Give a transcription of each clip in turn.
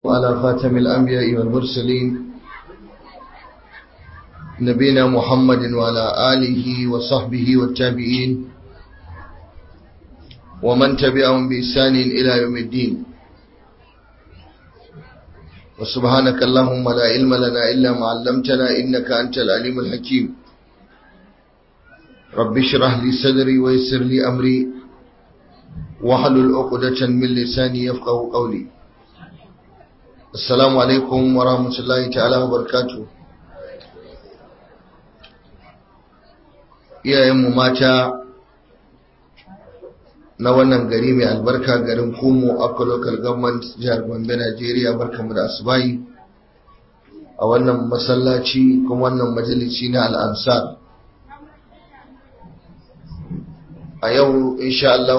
وعلى خاتم الأنبياء والمرسلين نبينا محمد وعلى آله وصحبه والتابعين ومن تبعهم بإحسان إلى يوم الدين. وسبحانك اللهم لا علم لنا إلا ما علمتنا إنك أنت العليم الحكيم. رب اشرح لي صدري ويسر لي أمري واحلل عقدة من لساني يفقهوا قولي. السلام عليكم ورحمة الله تعالى وبركاته. iyayenmu mata na wannan gari mai albarka, garin Kumo, Akko Local Government, jihar Gombe, Najeriya, barkamu da asubahi a wannan masallaci kuma wannan majalisi na Al-Ansar. A yau insha Allah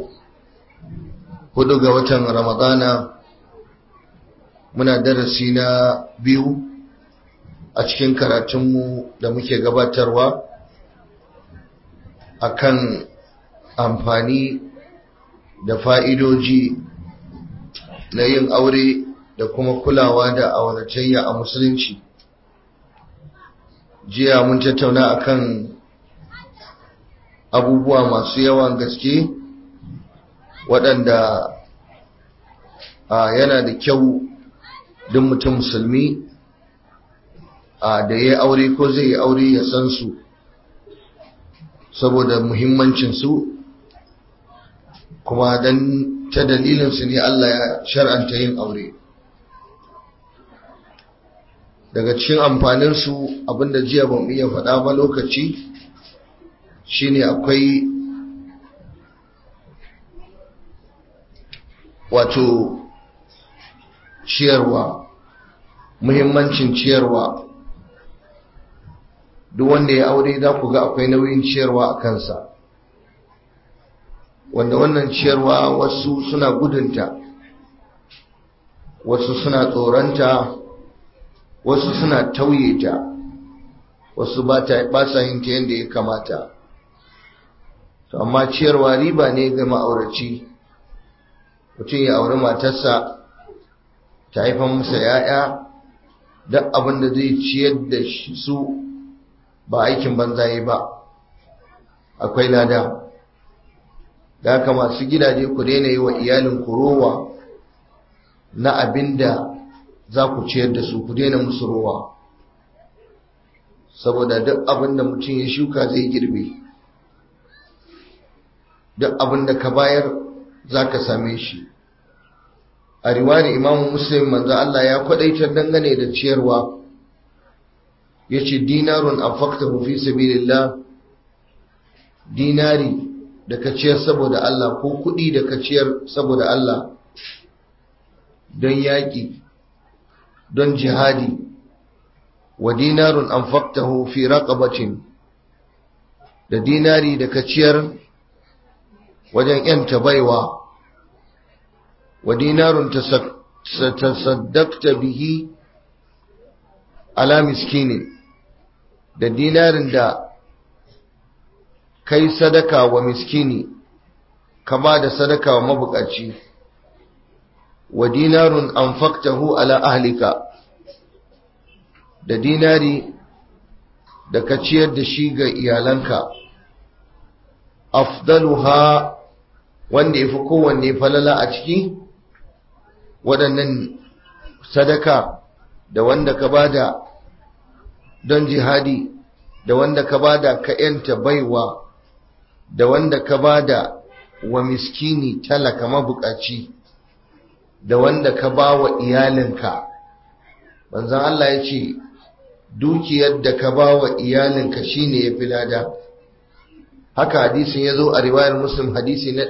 4 ga watan Ramadana muna darasi na 2 a cikin karatunmu da muke gabatarwa akan amfani da fa'idoji na yin aure da kuma kulawa da auratayya a musulunci. Jiya mun tattauna akan abubuwa masu yawan gaske waɗanda yana da kyau duk mutum musulmi da ya aure ko zai yi aure ya san su saboda muhimmancinsu, kuma dan ta dalilinsu ne Allah ya shar'anta yin aure. Daga cikin amfaninsu abinda jiya ban iya faɗa ba lokaci shine akwai wato ciyarwa, muhimmancin ciyarwa. Duk wanda ya aure za ku ga akwai nauyin ciyarwa a kansa, wanda wannan ciyarwa wasu suna gudunta, wasu suna tsoronta, wasu suna tauye ta, wasu ba sa yin ta yadda ya kamata. To amma ciyarwa riba ne ga ma'auraci. Mutum ya auri matarsa ta haifan masa 'ya'ya, duk abin da zai ciyar da su ba aikin banzaye ba, akwai lada. Da haka masu gidaje ku daina yi wa iyalinku rowa na abinda za ku ciyar da su, ku daina musu rowa, saboda duk abinda mutum ya shuka zai girbe. Duk abinda ka bayar za ka same shi. A riwayar Imam Muslim, manzo Allah ya kwadaitar dangane da ciyarwa, yace dinarun anfaqtahu fi sabilillah, dinari da ka ciyar saboda Allah, ko kudi da ka ciyar saboda Allah don yaki, don jihadi, wa dinarun anfaqtahu fi raqabatin, da dinari da ka ciyar wajen yanta baiwa, wa dinarun tasaddaqta bihi ala miskini, da dinarin da kai sadaka wa miskini, ka ba da sadaka wa mabukaci, wa dinarun anfaqtahu ala ahlika, da dinari da ka ciyar da shi ga iyalanka. Afdaluha, wanda yafi kowanne falala a ciki waɗannan sadaka, da wanda ka bada don jihadi, da wanda ka bada ka yanta baiwa, da wanda ka bada wa miskini talaka mabukaci, da wanda ka ba wa iyalinka. Manzon Allah ya ce dukiyar da ka ba wa iyalinka shine yafi lada. Haka hadisin ya zo a riwayar Muslim, hadisi na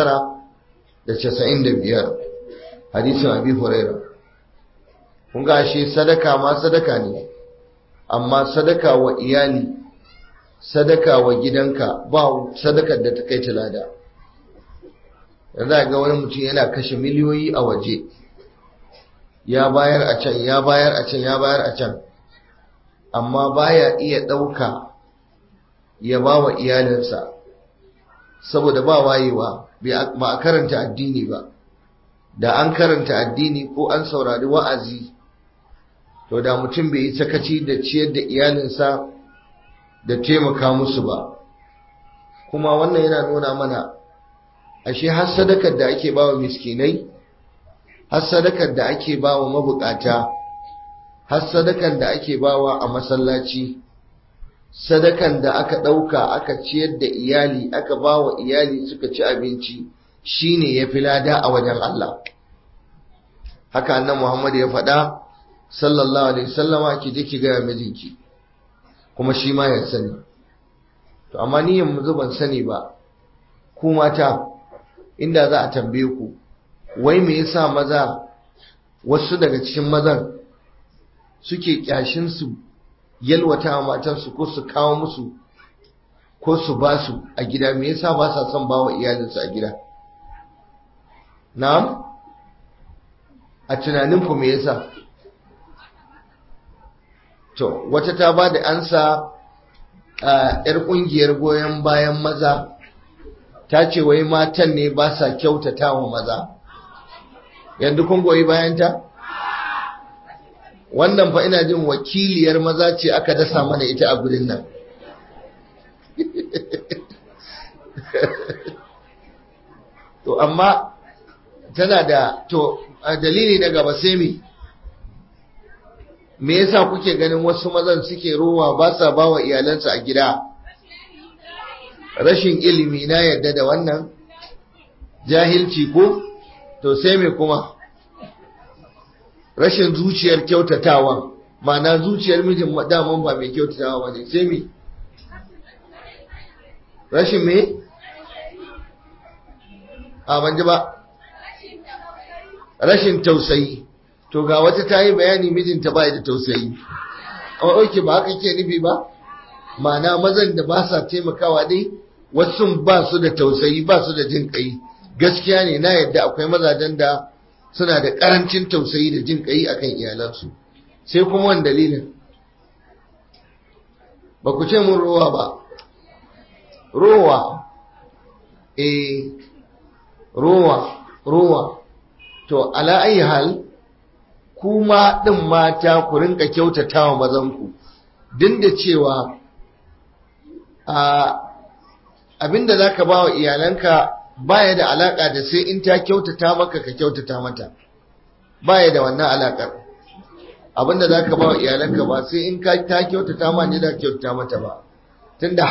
995, hadisin Abi Hurairah. Kun ga shi sadaka ma sadaka ne, amma sadaka wa iyali, sadaka wa gidanka, ba sadakar da ta kai ta lada. Yanzu ga wani mutum yana kashe miliyoyi a waje, ya bayar a can, ya bayar a can, ya bayar a can, amma baya iya ɗauka ya ba wa iyalinsa, saboda ba wayewa, ba a karanta addini ba. da an karanta addini ko an saurari wa'azi, to da mutum bai yi sakaci da ciyar da iyalinsa da taimaka musu ba. Kuma wannan yana nuna mana ashe har sadakar da ake bawa miskinai, har sadakar da ake bawa mabukata, har sadakar da ake bawa a masallaci, sadakan da aka ɗauka aka ciyar da iyali, aka bawa iyali suka ci abinci, shine yafi lada a wajen Allah. Haka annabi Muhammad ya faɗa sallallahu alaihi wasallama, ki je ki ga mijinki kuma shi ma ya sani. To amma ni yanzu ban sani ba, ku mata inda za a tambaye ku, wai me yasa maza, wasu daga cikin mazan suke kyashin su yalwata wa matansu ko su kawo musu ko su ba su a gida? Me yasa ba sa son bawa iyalinsu a gida? Na'am, a tunaninku me yasa? To wata ta ba da ansa a 'yar ƙungiyar goyon bayan maza, ta ce wai matan ne ba sa kyautata wa maza. Yanzu kun goyi bayanta? Wannan fa ina jin wakiliyar maza ce aka dasa mana ita a gurin nan. To amma tana da dalili na gaba sai me yasa kuke ganin wasu mazan suke rowa ba sa ba wa iyalansu a gida? Rashin ilimi, na yadda da wannan, jahilci ko? To sai me kuma? Rashin zuciyar kyautatawa, ma'ana zuciyar mijin daman ba mai kyautatawa ba ne. Sai me? Rashin me? A ban ji ba. Rashin tausayi. To ga wata ta yi bayani mijinta ba da tausayi. Oke, ba haka ke nufi ba? Ma'ana mazan da ba sa taimakawa dai, wasu ba su da tausayi, ba su da jin ƙai. Gaskiya ne, na yadda akwai mazajen da suna da ƙarancin tausayi da jin ƙai akan iyalansu. Sai kuma wani dalilin? Ba ku ce mun rowa ba. Rowa. Rowa. To ala ayi hal, kuma ɗin mata ku rinka kyautata wa mazanku, din da cewa abinda za ka ba wa iyalanka baya da alaƙa da sai in ta kyautata maka ka kyautata mata, baya da wannan alaƙar. Abinda za ka ba wa iyalanka ba sai in ta kyautata ma ne da kyautata mata ba, tunda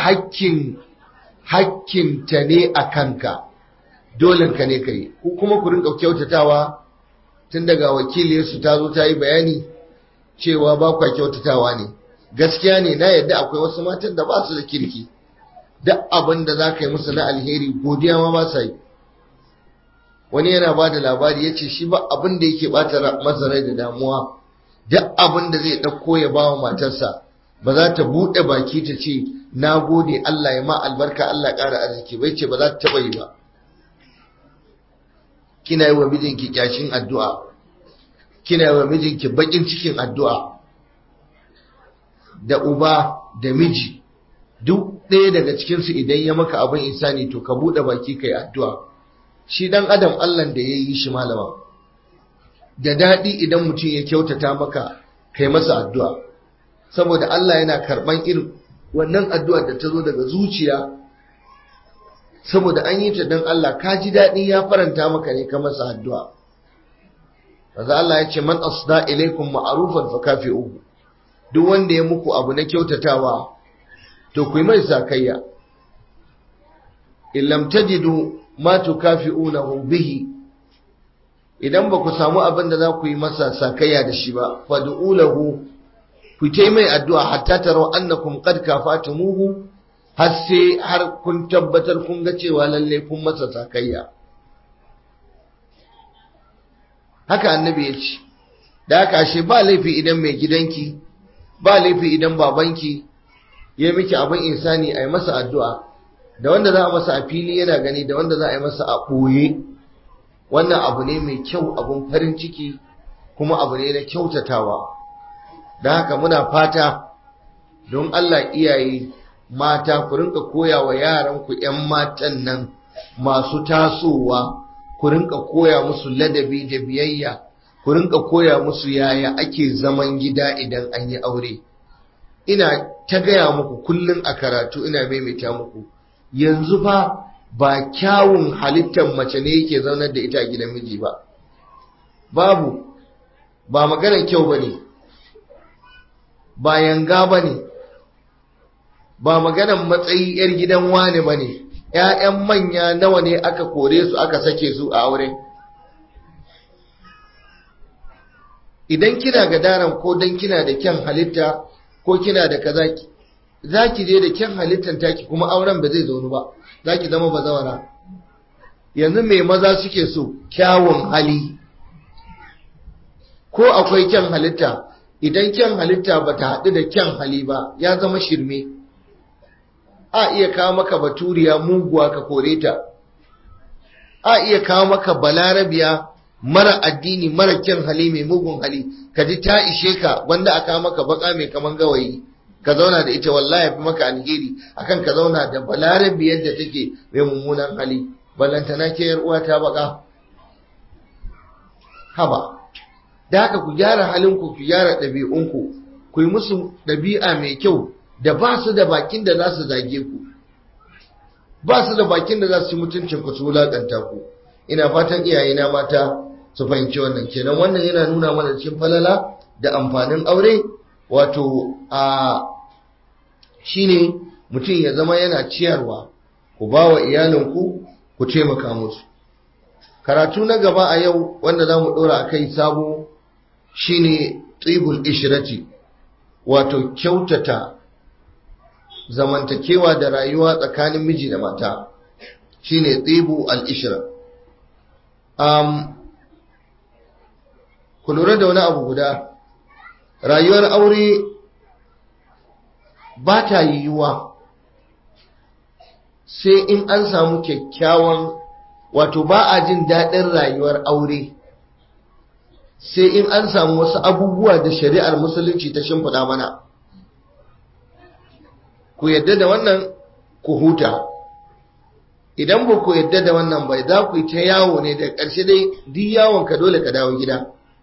hakkinta ne a kanka, dolenka ne ka yi. Ku kuma ku rinka kyautatawa, tun daga wakiliyarsu ta zo ta yi bayani cewa ba kwa kyautatawa ne. Gaskiya ne, na yadda akwai wasu matan da ba su da kirki, duk abin da za ka yi musu na alheri godiya ma ba sa yi. Wani yana ba da labari ya ce shi ba abin da yake bata masa rai da damuwa, duk abin da zai ɗauko ya ba wa matarsa, ba za ta buɗe baki ta ce na gode Allah ya ma albarka, Allah ƙara arziki, bai ce ba za ta taɓa yi ba. Kina yi wa mijinki kyashin addu'a, kina yi wa mijinki bakin cikin addu'a, da uba da miji duk ɗaya daga cikinsu idan ya maka abin insani to ka buɗe baki kai addu'a. Shi ɗan adam Allah da ya yi shi malama, da daɗi idan mutum ya kyautata maka kai masa addu'a, saboda Allah yana karɓan irin wannan addu'ar da ta zo daga zuciya, saboda an yi ta don Allah, ka ji daɗi ya faranta maka ne ka masa addu'a. Kaza Allah ya ce man asda ilaikum ma'rufan fa kafi'uhu, duk wanda ya muku abu na kyautatawa to ku yi mai sakayya. In lam tajidu ma tukafi'unahu bihi, idan ba ku samu abin da za ku yi masa sakayya da shi ba, fad'u lahu, ku kai mai addu'a hatta taraw annakum qad kafatumuhu, har sai har kun tabbatar kun ga cewa lalle kun masa sakayya. Haka annabi ya ce, da haka ashe ba laifi idan mai gidanki, ba laifi idan babanki ya miki abin insani a yi masa addu'a, da wanda za a masa a fili yana gani, da wanda za a yi masa a ɓoye. Wannan abu ne mai kyau, abun farin ciki, kuma abu ne na kyautatawa. Da haka muna fata don Allah iyaye mata ku rinka koya wa yaranku ‘yan matan nan masu tasowa, ku rinka koya musu ladabi da biyayya, ku rinka koya musu yaya ake zaman gida idan an yi aure. Ina ta gaya muku kullum a karatu, ina maimaita muku, yanzu fa ba kyawun halittar mace ne yake zaunar da ita a gidan miji ba, babu, ba maganar kyau ba ne, ba yanga ba ne, ba maganar matsayi 'yar gidan wane ba ne. 'Ya'yan manya nawa ne aka kore su aka sake su a aure? Idan kina gadaran ko dan kina da kyan halitta ko kina da kaza, za ki je da kyan halittar taki kuma auren ba zai zaunu ba, za ki zama bazawara. Yanzu mai maza suke so? Kyawun hali. Ko akwai kyan halitta, idan kyan halitta ba ta haɗu da kyan hali ba, ya zama shirme. A iya kawo maka baturiya muguwa ka kore ta, a iya kawo maka balarabiya mara addini mara kyan hali mai mugun hali, ka ji ta ishe ka, wanda aka maka baka mai kaman gawayi ka zauna da ita, wallahi fi maka alheri akan ka zauna da balarabiyar da take mai mummunan hali. Ballantana ke yar uwa ta baka, haba. Da haka ku gyara halinku, ku gyara ɗabi'unku, ku yi musu ɗabi'a mai kyau da ba su da bakin da za su zage ku, ba su da bakin da za su ci mutuncin ku, su wulaƙanta ku. Ina fatan iyayena mata su fahimci wannan. Kenan wannan yana nuna mana cikin falala da amfanin aure, wato shine mutum ya zama yana ciyarwa, ku ba wa iyalinku, ku taimaka musu. Karatu na gaba a yau wanda za mu ɗora a kai sabo shine tsibul ishirati, wato kyautata zamantakewa da rayuwa tsakanin miji da mata, shine tsibu al-ishra. Ku lura da wani abu guda, rayuwar aure ba ta yiwuwa sai in an samu kyakkyawan, wato ba a jin daɗin rayuwar aure sai in an samu wasu abubuwa da shari'ar musulunci ta shimfiɗa mana. Ku yadda da wannan ku huta. Idan ba ku yadda da wannan bai, za ku yi ta yawo ne, da ƙarshe dai duk yawon ka dole ka dawo gida.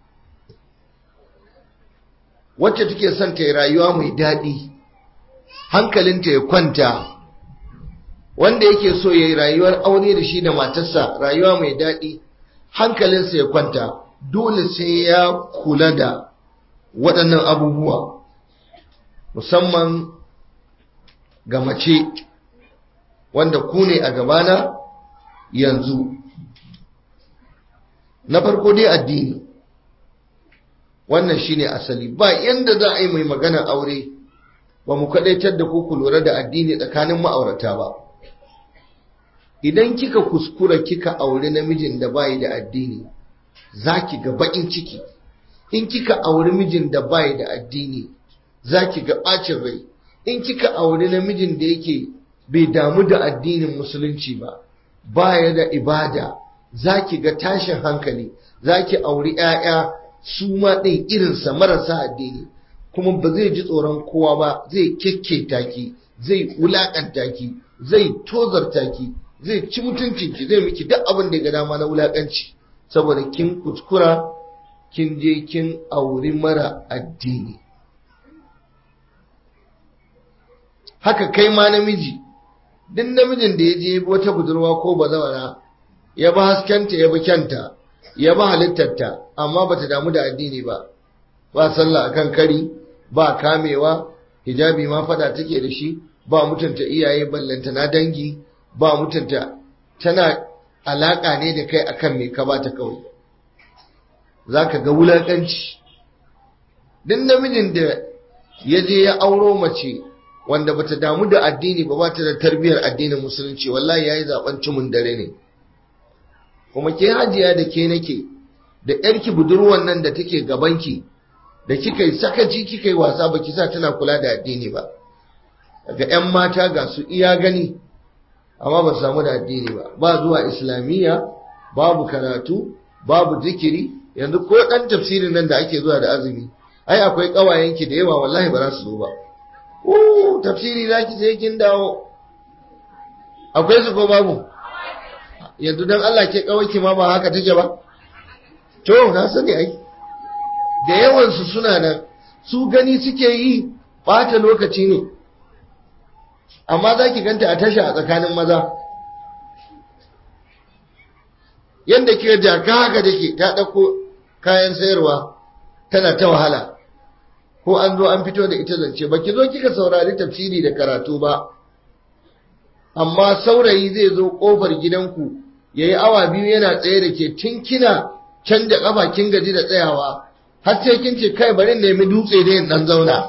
Wacce take son ta yi rayuwa mai daɗi, hankalinta ya kwanta, wanda yake so ya yi rayuwar aure da shi da matarsa rayuwa mai daɗi, hankalinsa ya kwanta, dole sai ya kula da waɗannan abubuwa, musamman ga mace wanda ku ne a gabana yanzu. Na farko dai addini, wannan shine asali. Ba yanda za a yi mai maganar aure ba mu kadaitar da ku lura da addini tsakanin ma'aurata ba. Idan kika kuskura kika aure namijin da bai da addini, zaki ga bakin ciki. In kika aure mijin da bai da addini, zaki ga bacin rai. In kika aure namijin da yake bai damu da addinin musulunci ba, baya da ibada, zaki ga tashin hankali. Zaki auri 'ya'ya su ma ɗin irinsa marasa addini, kuma ba zai ji tsoron kowa ba, zai kekketa ki, zai wulaƙanta ki, zai tozarta ki, zai ci mutuncinki, zai miki duk abin da ya ga dama na wulaƙanci, saboda kin kuskura kin je kin auri mara addini. Haka kai ma namiji, duk namijin da ya je wata budurwa ko bazawara, ya ba haskenta, ya bi kyanta, ya ba halittarta, amma bata damu da addini ba, ba sallah akan kari, ba kamewa, hijabi ma fada take da shi, ba mutunta iyaye ballanta na dangi, ba mutunta, tana alaka ne da kai akan me ka bata kawai, zaka ga wulakanci. Duk namijin da ya je ya auro mace wanda bata damu da addini ba, bata da tarbiyar addinin musulunci, wallahi yayi zaben cimin dare ne. Kuma ke hajiya da ke nake da yarki budurwan nan da take gabanki, da kika yi sakaci kika yi wasa baki sa tana kula da addini ba. Daga 'yan mata ga su iya gani amma ba su samu da addini ba, ba zuwa islamiyya, babu karatu, babu zikiri. Yanzu ko dan tafsirin nan da ake zuwa da azumi, ai akwai kawayenki da yawa wallahi ba za su zo ba. Tafsiri zaki sai kin dawo, akwai su ko babu? yanzu don Allah ke kawai ma ba haka take ba to na sani ai da yawansu suna nan su gani suke yi bata lokaci ne amma za ki ganta a tasha a tsakanin maza yadda ke jaka haka take ta ɗauko kayan sayarwa tana ta wahala ko an zo an fito da ita zance ba ki zo kika saurari tafsiri da karatu ba amma saurayi zai zo ƙofar gidanku ya yi awa biyu yana tsaye da ke tun kina canja ƙafa kin gaji da tsayawa har sai kin ce kai bari nemi dutse da yin ɗan zauna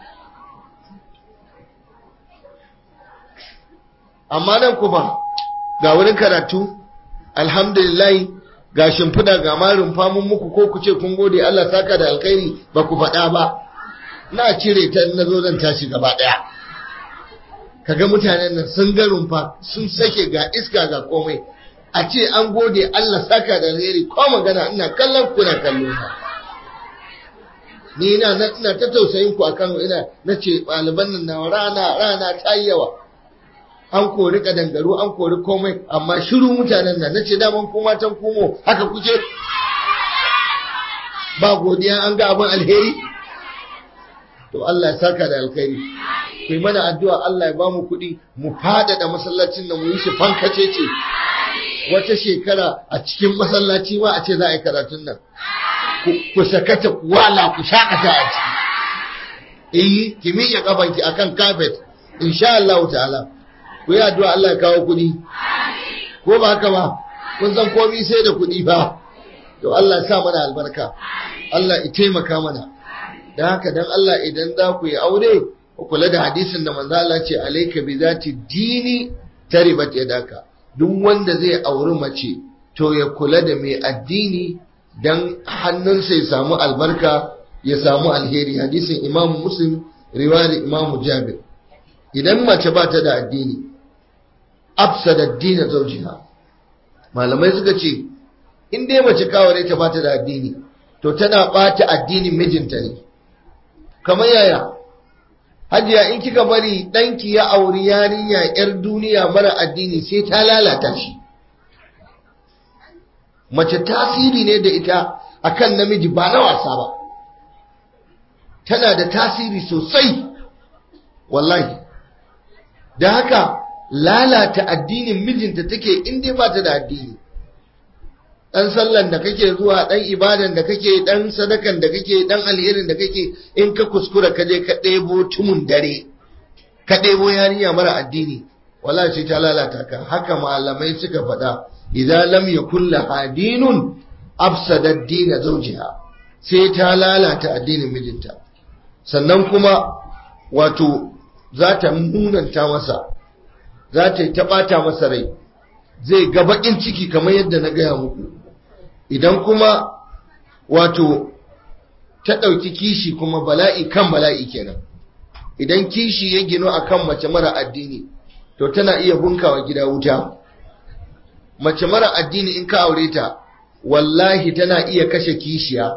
amma nan kuma ga wurin karatu alhamdulillah ga shimfiɗa ga marin famun muku ko ku ce kun gode Allah saka da alkhairi ba ku faɗa ba na cire ta na zo zan tashi gaba ɗaya kaga mutanen nan sun ga rumfa sun sake ga iska ga komai a ce an gode Allah saka da alkhairi ko magana ina kallon ku na kallo ni ina ta tausayin ku akan ina nace ɗaliban nan na rana ta yi yawa an kori kadangaru an kori komai amma shiru mutanen nan nace daman ku matan kumo haka kuke ba godiya an ga abin alheri to Allah ya saka da alkhairi kai mana addu'a Allah ya bamu kuɗi mu fadada masallacin nan mu yi shi fankace ce wata shekara a cikin masallaci ma a ce za a yi karatun nan ku sakata ku wala ku shakata a ciki ki miƙe kafanki akan carpet insha Allah ta'ala ku yi addu'a Allah ya kawo kuɗi ko ba haka ba kun san komai sai da kuɗi ba to Allah ya sa mana albarka Allah ya taimaka mana dan haka dan Allah idan za ku yi aure ku kula da hadisin da manzo Allah ce alayka bi zati dini taribat yadaka duk wanda zai auri mace to ya kula da mai addini dan hannunsa ya samu albarka ya samu alheri hadisin Imam Muslim riwayar Imam Jabir idan mace ba ta da addini afsada ad-din zawjiha malamai suka ce in dai mace kaware ta ba ta da addini to tana bata addinin mijinta ne kamar yaya hajiya in kika bari danki ya auri yarinya yar duniya mara addini sai ta lalata shi mace tasiri ne da ita akan namiji ba na wasa ba tana da tasiri sosai wallahi da haka lalata addinin mijinta take in dai ba ta da addini dan sallan da kake zuwa dan ibadan da kake dan sadakan da kake dan alherin da kake in ka kuskura ka je ka ɗebo tumun dare ka ɗebo yarinya mara addini wallahi sai ta lalata ka haka malamai suka faɗa idan lam yakul laha dinun afsada ad-din zawjiha sai ta lalata addinin mijinta sannan kuma wato za ta munanta masa za ta yi ta ɓata masa rai zai ga baƙin ciki kamar yadda na gaya muku idan kuma wato ta ɗauki kishi kuma bala'i kan bala'i kenan idan kishi ya gino akan mace mara addini to tana iya bunkawa gida wuta mace mara addini in ka aure ta wallahi tana iya kashe kishiya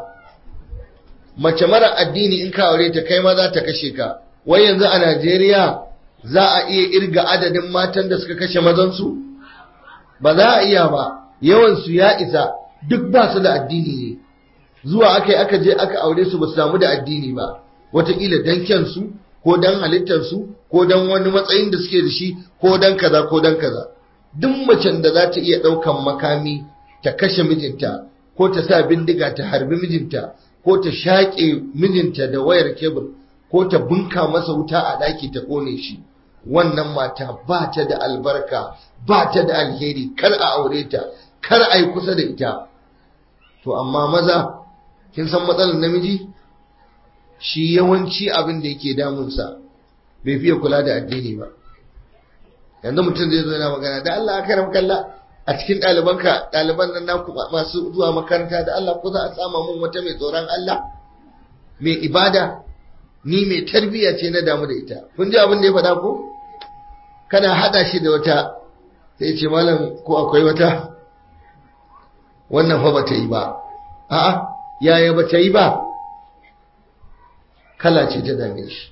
mace mara addini in ka aure ta kai ma za ta kashe ka wai yanzu a Najeriya za a iya irga adadin matan da suka kashe mazansu ba za a iya ba yawansu ya isa duk ba su da addini ne zuwa aka je aka aure su ba su samu da addini ba wataƙila dan kyansu ko dan halittarsu ko dan wani matsayin da suke da shi ko dan kaza ko dan kaza duk macen da za ta iya ɗaukan makami ta kashe mijinta ko ta sa bindiga ta harbi mijinta ko ta shaƙe mijinta da wayar kebur ko ta bunka masa wuta a ɗaki ta ƙone shi wannan mata ba ta da albarka ba ta da alheri kar a aure ta kar a yi kusa da ita to amma maza kin san matsalar namiji shi yawanci abin da yake damunsa bai fiye kula da addini ba yanzu mutum zai zo yana magana da Allah aka kalla a cikin ɗaliban nan naku masu zuwa makaranta da Allah ko za a sama mun wata mai tsoron Allah mai ibada ni mai tarbiyya ce na damu da ita kun ji abin da ya faɗa ko kana hada shi da wata sai ce malam ko akwai wata wannan fa bata yi ba a'a yaya bata yi ba kala ce ta dame shi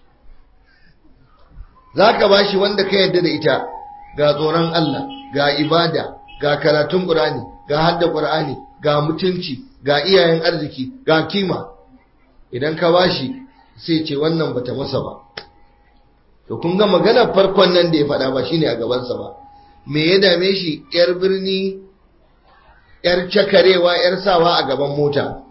zaka bashi wanda ka yarda da ita ga tsoron Allah ga ibada ga karatun Qur'ani, ga hadda Qur'ani, ga mutunci, ga iyayen arziki, ga kima. Idan ka bashi sai ce wannan bata masa ba. To kun ga maganar farkon nan da ya faɗa ba shine a gabansa ba. Me ya dame shi? Yar birni, yar cakarewa, yar sawa a gaban mota.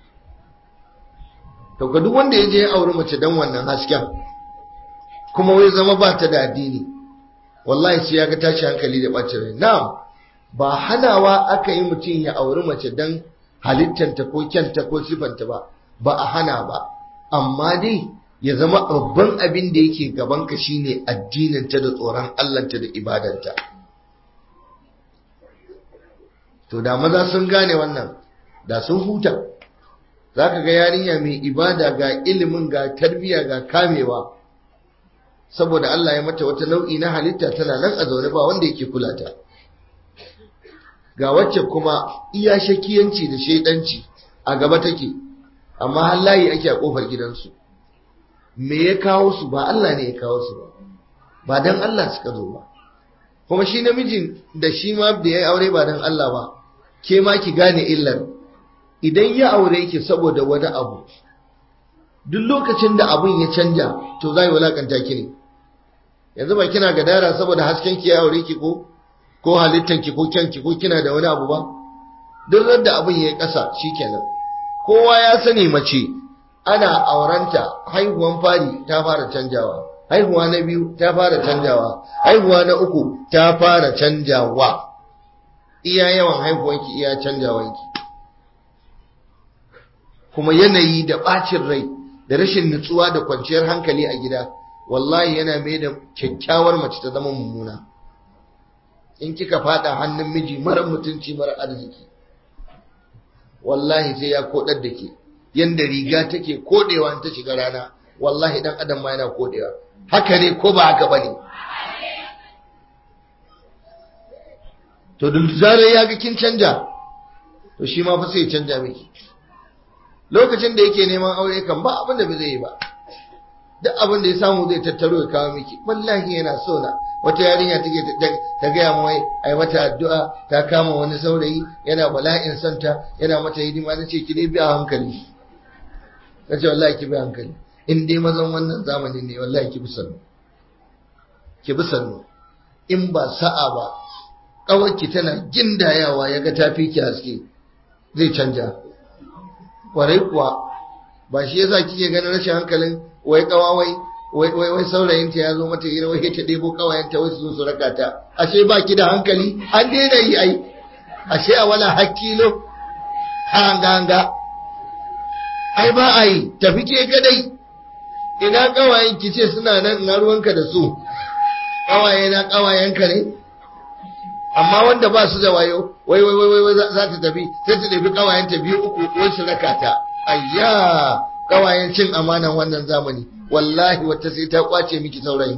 To ga duk wanda ya je ya auri mace dan wannan hasken, kuma wai zama ba ta da addini, wallahi sai ya ga tashi hankali da ɓacin rai. Na'am, ba hanawa aka yi mutum ya auri mace dan halittanta ko kyanta ko sifanta ba a hana ba, amma dai ya zama babban abin da yake gabanka shine addininta da tsoron Allahnta da ibadanta. To da maza sun gane wannan, da sun huta. Zaka ga yarinya mai ibada, ga ilimin, ga tarbiya, ga kamewa, saboda Allah ya mata wata nau'i na halitta tana nan a zaune ba wanda yake kula ta. Ga wacce kuma iya shakiyanci da shaidanci a gaba take, amma har layi ake a kofar gidansu. Me ya kawo su? Ba Allah ne ya kawo su ba dan Allah suka zo ba. Kuma shi namijin da shi ma da ya aure ba dan Allah ba, ke ma ki gane illar. Idan ya aure ki saboda wani abu, duk lokacin da abun ya canja to zai wulakanta ki ne. Yanzu ba kina gadara saboda hasken ki ya aure ki ko halittan ki ko kyan ki ko kina da wani abu ba? Duk da abun ya yi ƙasa shikenan. Kowa ya sani mace ana aurenta, haihuwan fari ta fara canjawa, haihuwa na biyu ta fara canjawa, haihuwa na uku ta fara canjawa. Iya yawan haihuwanki iya canjawanki. Kuma yanayi da ɓacin rai da rashin nutsuwa da kwanciyar hankali a gida, wallahi yana mai da kyakkyawar mace ta zama mummuna. In kika fada hannun miji mara mutunci mara arziki, wallahi sai ya kodar da ke. Yanda riga take kodewa in ta shiga rana, wallahi dan adam ma yana kodewa. Haka ne ko ba haka bane? To duk zarar ya ga kin canja, to shi ma fa sai ya canja miki. Lokacin da yake neman aure kan ba abin da bai zai yi ba, duk abin da ya samu zai tattaro ya kawo miki. Wallahi yana so na. Wata yarinya take ta gaya mu wai ai mata addu'a, ta kama wani saurayi yana bala'in santa, yana mata hidima. Nace ki dai bi a hankali. Nace wallahi ki bi a hankali. In dai mazan wannan zamanin ne, wallahi ki bi sannu. Ki bi sannu. In ba sa'a ba, kawarki tana gindayawa yaga tafi ki haske, zai canja. Kwarai kuwa, ba shi yasa kike ganin rashin hankalin wai kawawai wai saurayinta ya zo mata hira wai ta ɗebo kawayenta wai su zo su raka ta. Ashe ba ki da hankali, an daina yi ai. Ashe a wala hakkilo, hanga. Ai ba a yi, tafi ke kadai. Ina kawayen ki ce suna nan, ina ruwanka da su. Kawaye na kawayenka ne? Amma wanda ba su da wayo, wai za ta tafi, sai ta ɗabi kawayenta biyu uku wai su raka ta. Ayya, kawayen cin amanan wannan zamani. Wallahi wata sai ta kwace miki saurayi.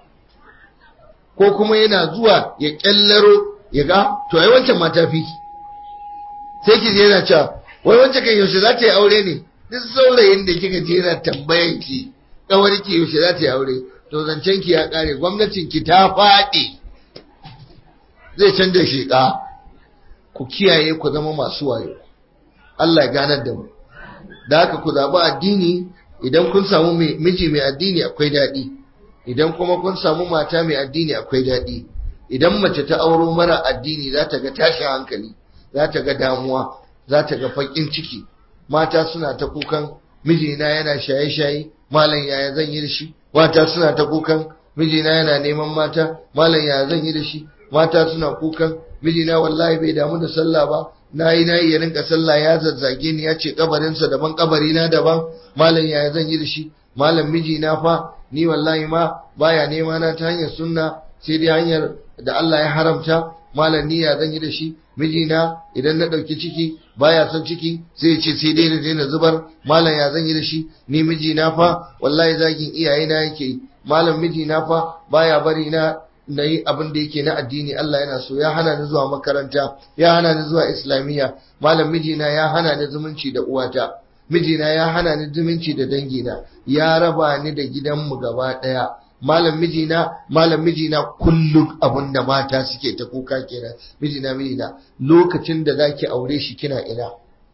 Ko kuma yana zuwa ya kyallaro ya ga to ai wancan mata fi. Sai ki je yana cewa wai wancan kan yaushe za ta yi aure ne? Duk saurayin da kika je yana tambayan ki kawar ki yaushe za ta yi aure, to zancen ki ya kare, gwamnatin ki ta faɗi. Zai canza sheka. Ku kiyaye ku zama masu wayo. Allah ya ganar da mu. Da haka ku zaɓi addini. Idan kun samu miji mai addini akwai daɗi, idan kuma kun samu mata mai addini akwai daɗi. Idan mace ta auro mara addini za ta ga tashin hankali, za ta ga damuwa, za ta ga fakin ciki. Mata suna ta kukan mijina yana shaye-shaye, malam yaya zan yi da shi? Mata suna ta kukan mijina yana neman mata, malam yaya zan yi da shi? Mata suna kukan mijina wallahi bai damu da sallah ba, nayi ya rinka sallah, ya zazzage ni, ya ce kabarinsa daban kabarina daban, malam yaya zan yi da shi? Malam mijina fa ni wallahi ma baya nema na ta hanyar sunna, sai dai hanyar da Allah ya haramta. Malam ni ya zan yi da shi? Mijina idan na ɗauki ciki baya son ciki, sai ya ce sai dai na daina zubar. Malam ya zan yi da shi? Ni mijina fa wallahi zagin iyayena yake yi. Malam mijina fa baya bari na yi abin da yake na addini, Allah yana so. Ya hana ni zuwa makaranta, ya hana ni zuwa islamiyya. Malam mijina ya hana ni zumunci da uwata, mijina ya hana ni zumunci da dangina, ya raba ni da gidanmu gaba ɗaya, malam mijina kullum abinda mata suke ta kuka kenan, mijina lokacin da zaki aure shi kina ina,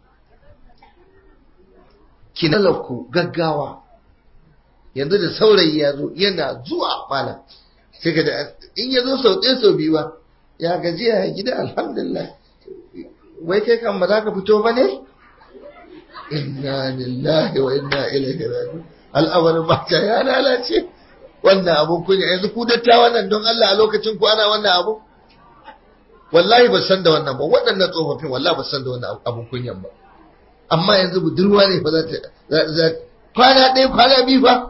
kina lakku gaggawa. Yanzu da saurayi ya zo yana zuwa malam sai ka da in ya zo sau ɗaya sau biyu ba, ya gajiya ya gida alhamdulillah, wai kai kan ba za ka fito ba ne? Inna lillahi wa inna ilaihi raji'un. Al'amarin mata ya lalace. Wannan abun kunya, yanzu ku dattawa nan don Allah a lokacin ku ana wannan abu? Wallahi ba san da wannan ba, waɗannan tsofaffin wallahi ba san da wannan abun kunyan ba. Amma yanzu budurwa ne fa za kwana ɗaya kwana biyu fa.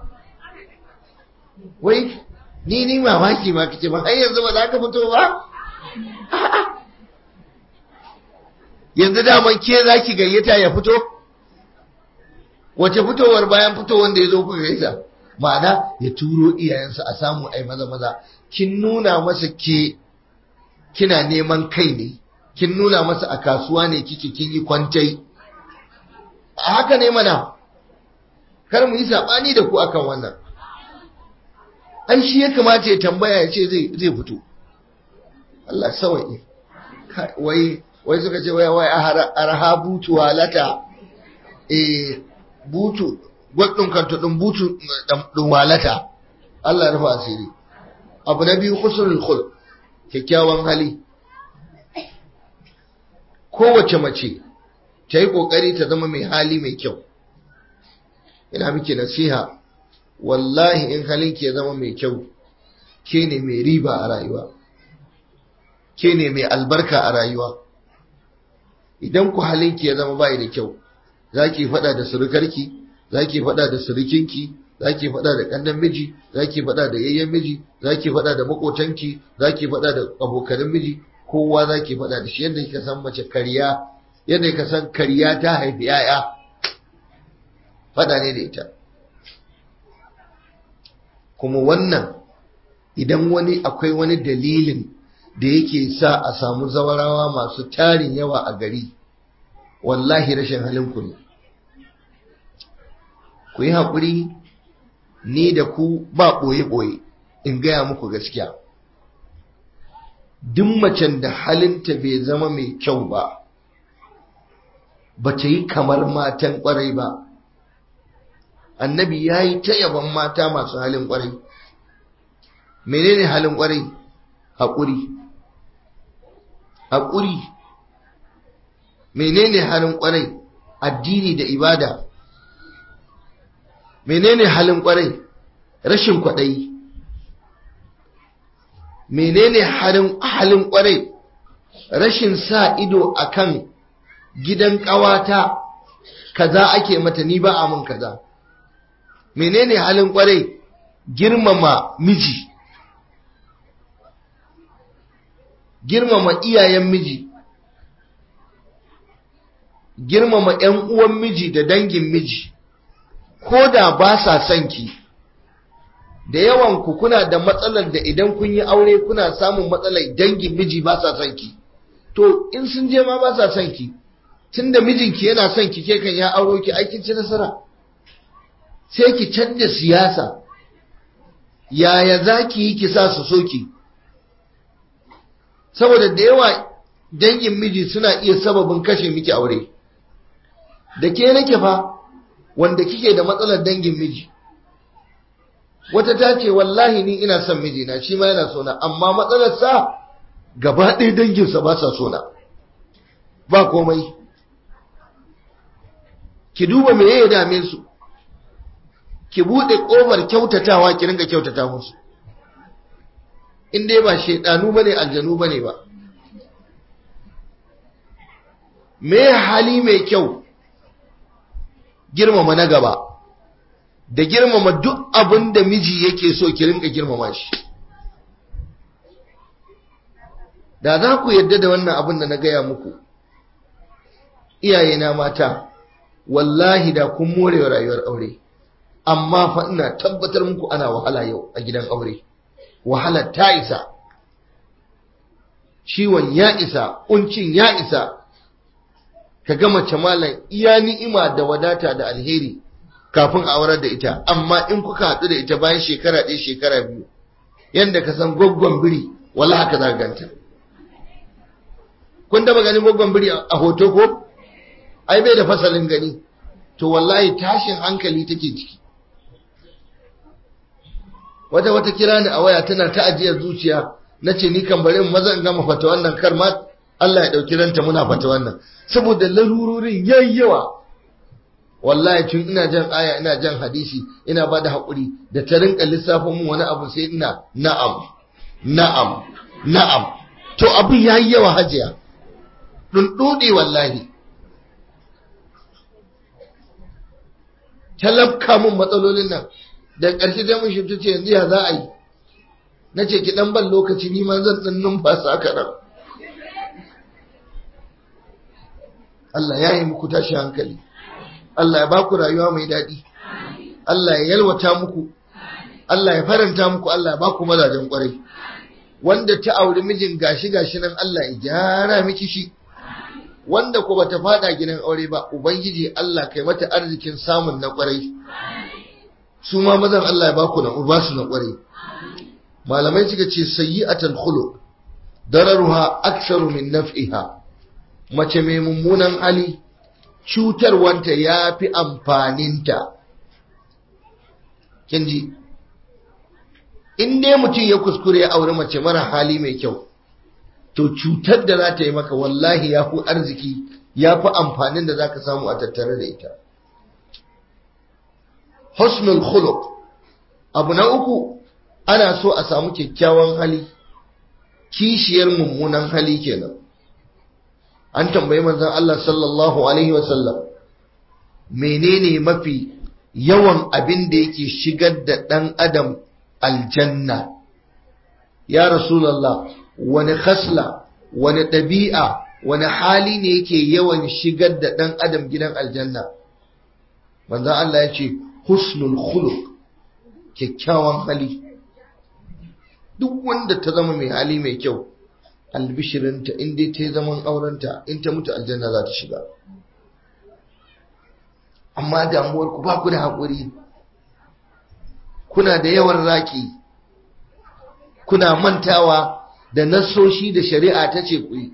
Wai ni mamaki ma kace ba har yanzu ba za ka fito ba? Yanzu daman ke za ki gayyata ya fito? Wace fitowar bayan fitowar da ya zo kuka gaisa? Ma'ana ya turo iyayensa a samu ai maza. Kin nuna masa kina neman kai ne, kin nuna masa a kasuwa ne kike kin yi kwantai. A haka ne mana, kar mu yi saɓani da ku akan wannan. Ai shi ya kamata ya tambaya ya ce zai fito. Allah sawaye. Wai suka ce wai arha butu walata. Butu gwadin kanta din butu din walata. Allah ya rufa asiri. Abu na biyu husnul khulq, kyakkyawan hali. Kowace mace ta yi kokari ta zama mai hali mai kyau. Ina miki nasiha, wallahi in halinki ya zama mai kyau, ke ne mai riba a rayuwa, ke ne mai albarka a rayuwa. Idan ku halinki ya zama bai da kyau, za ki faɗa da surukarki, za ki faɗa da surukinki, za ki faɗa da ƙannan miji, za ki faɗa da yayyen miji, za ki faɗa da makotanki, za ki faɗa da abokanin miji, kowa za ki faɗa da shi. Yadda kika san mace kariya, yadda kika san kariya ta haifi 'ya'ya, faɗa ne da ita. Kuma wannan idan akwai wani dalilin da yake sa a samu zawarawa masu tarin yawa a gari, wallahi rashin halinku ne. Ku yi haƙuri, ni da ku ba ɓoye-ɓoye, in gaya muku gaskiya. Duk macen da halinta bai zama mai kyau ba, ba ta yi kamar matan ƙwarai ba. Annabi ya yi ta yaban mata masu halin ƙwarai. Menene halin ƙwarai? Haƙuri. Haƙuri. Menene halin ƙwarai? Addini da ibada. Menene halin ƙwarai? Rashin kwaɗayi. Menene halin ƙwarai? Rashin sa ido akan gidan ƙawata, kaza ake mata ni ba a mun kaza. Menene halin ƙwarai? Girmama miji, girmama iyayen miji, girmama ƴan uwan miji da dangin miji, ko da ba sa son ki. Da yawan ku kuna da matsalar da idan kun yi aure kuna samun matsalar dangin miji ba sa son ki. To in sun je ma ba sa son ki, tunda mijinki yana son ki, ke kan ya auro ki, aikin ci nasara. Sai ki canja siyasa, yaya za ki yi ki sa su soki? Saboda da yawa dangin miji suna iya sababin kashe miki aure. Da ke nake fa, wanda kike da matsalar dangin miji. Wata ta ce wallahi ni ina son mijina, shi ma yana sona, amma matsalarsa gaba ɗaya danginsa ba sa sona. Ba komai. Ki duba me ya dame su. Ki buɗe ƙofar kyautatawa, ki ringa kyautata musu. In dai ba shaidanu bane, aljanu bane ba. Me hali mai kyau? Girmama na gaba, da girmama duk abin da miji yake so, ki ringa girmama shi. Da za ku yarda da wannan abin da na gaya muku, iyayena mata, wallahi da kun more rayuwar aure. Amma fa ina tabbatar muku ana wahala yau a gidan aure. Wahala ta isa, ciwon ya isa, kuncin ya isa. Ka ga mace malam iya ni'ima da wadata da alheri, kafin a aurar da ita, amma in kuka haɗu da ita bayan shekara ɗaya shekara biyu yadda ka san gwaggon biri wala haka za ganta. Kun taba ganin gwaggon biri a hoto ko? Ai bai da fasalin gani. To wallahi tashin hankali take ciki. Wata kira ni a waya tana ta ajiyar zuciya, nace ni kan bari maza in gama fata wannan kar ma Allah ya dauki ranta muna fata wannan, saboda larurorin yayyawa. Wallahi tun ina jan aya ina jan hadisi ina bada hakuri da ta rinka lissafin mun wani abu sai ina na'am to abin yayi yawa hajiya, dundudi wallahi. Talabka mun matsalolin nan da ƙarshe dai mun shifta ce yanzu ya za a yi, na ce ki ɗan ban lokaci ni ma zan ɗan numfasa haka nan. Allah ya yi muku tashi hankali, Allah ya baku rayuwa mai daɗi, Allah ya yalwata muku, Allah ya faranta muku, Allah ya baku mazajen ƙwarai. Wanda ta auri mijin gashi nan Allah ya gyara miki shi, wanda ko bata fada gidan aure ba ubangiji Allah kai mata arzikin samun na ƙwarai. Su ma mazan Allah ya baku na basu na ƙwarai. Malamai suka ce sayyi'atul khuluq dararuha aktsaru min naf'iha. Mace mai mummunan hali cutarwanta yafi amfaninta. Kinji, in dai mutum ya kuskure ya aure mace mara hali mai kyau, to cutar da za ta yi maka wallahi ya fi arziki, ya fi amfanin da za ka samu a tattare da ita. Husnul khuluq, abu na uku, ana so a samu kyakkyawan hali, kishiyar mummunan hali kenan. An tambayi manzon Allah sallallahu alaihi wasallam, menene mafi yawan abin da yake shigar da ɗan adam aljanna? Ya Rasulallah, wani khasla, wani ɗabi'a, wani hali ne yake yawan shigar da ɗan adam gidan aljanna? Manzon Allah ya ce husnul khuluq, kyakkyawan hali. Duk wanda ta zama mai hali mai kyau, albishirinta in dai ta yi zaman aurenta, in ta mutu aljanna za ta shiga. Amma damuwar ku ba ku da haƙuri, kuna da yawan raki, kuna mantawa da nassoshi da shari'a ta ce ku yi.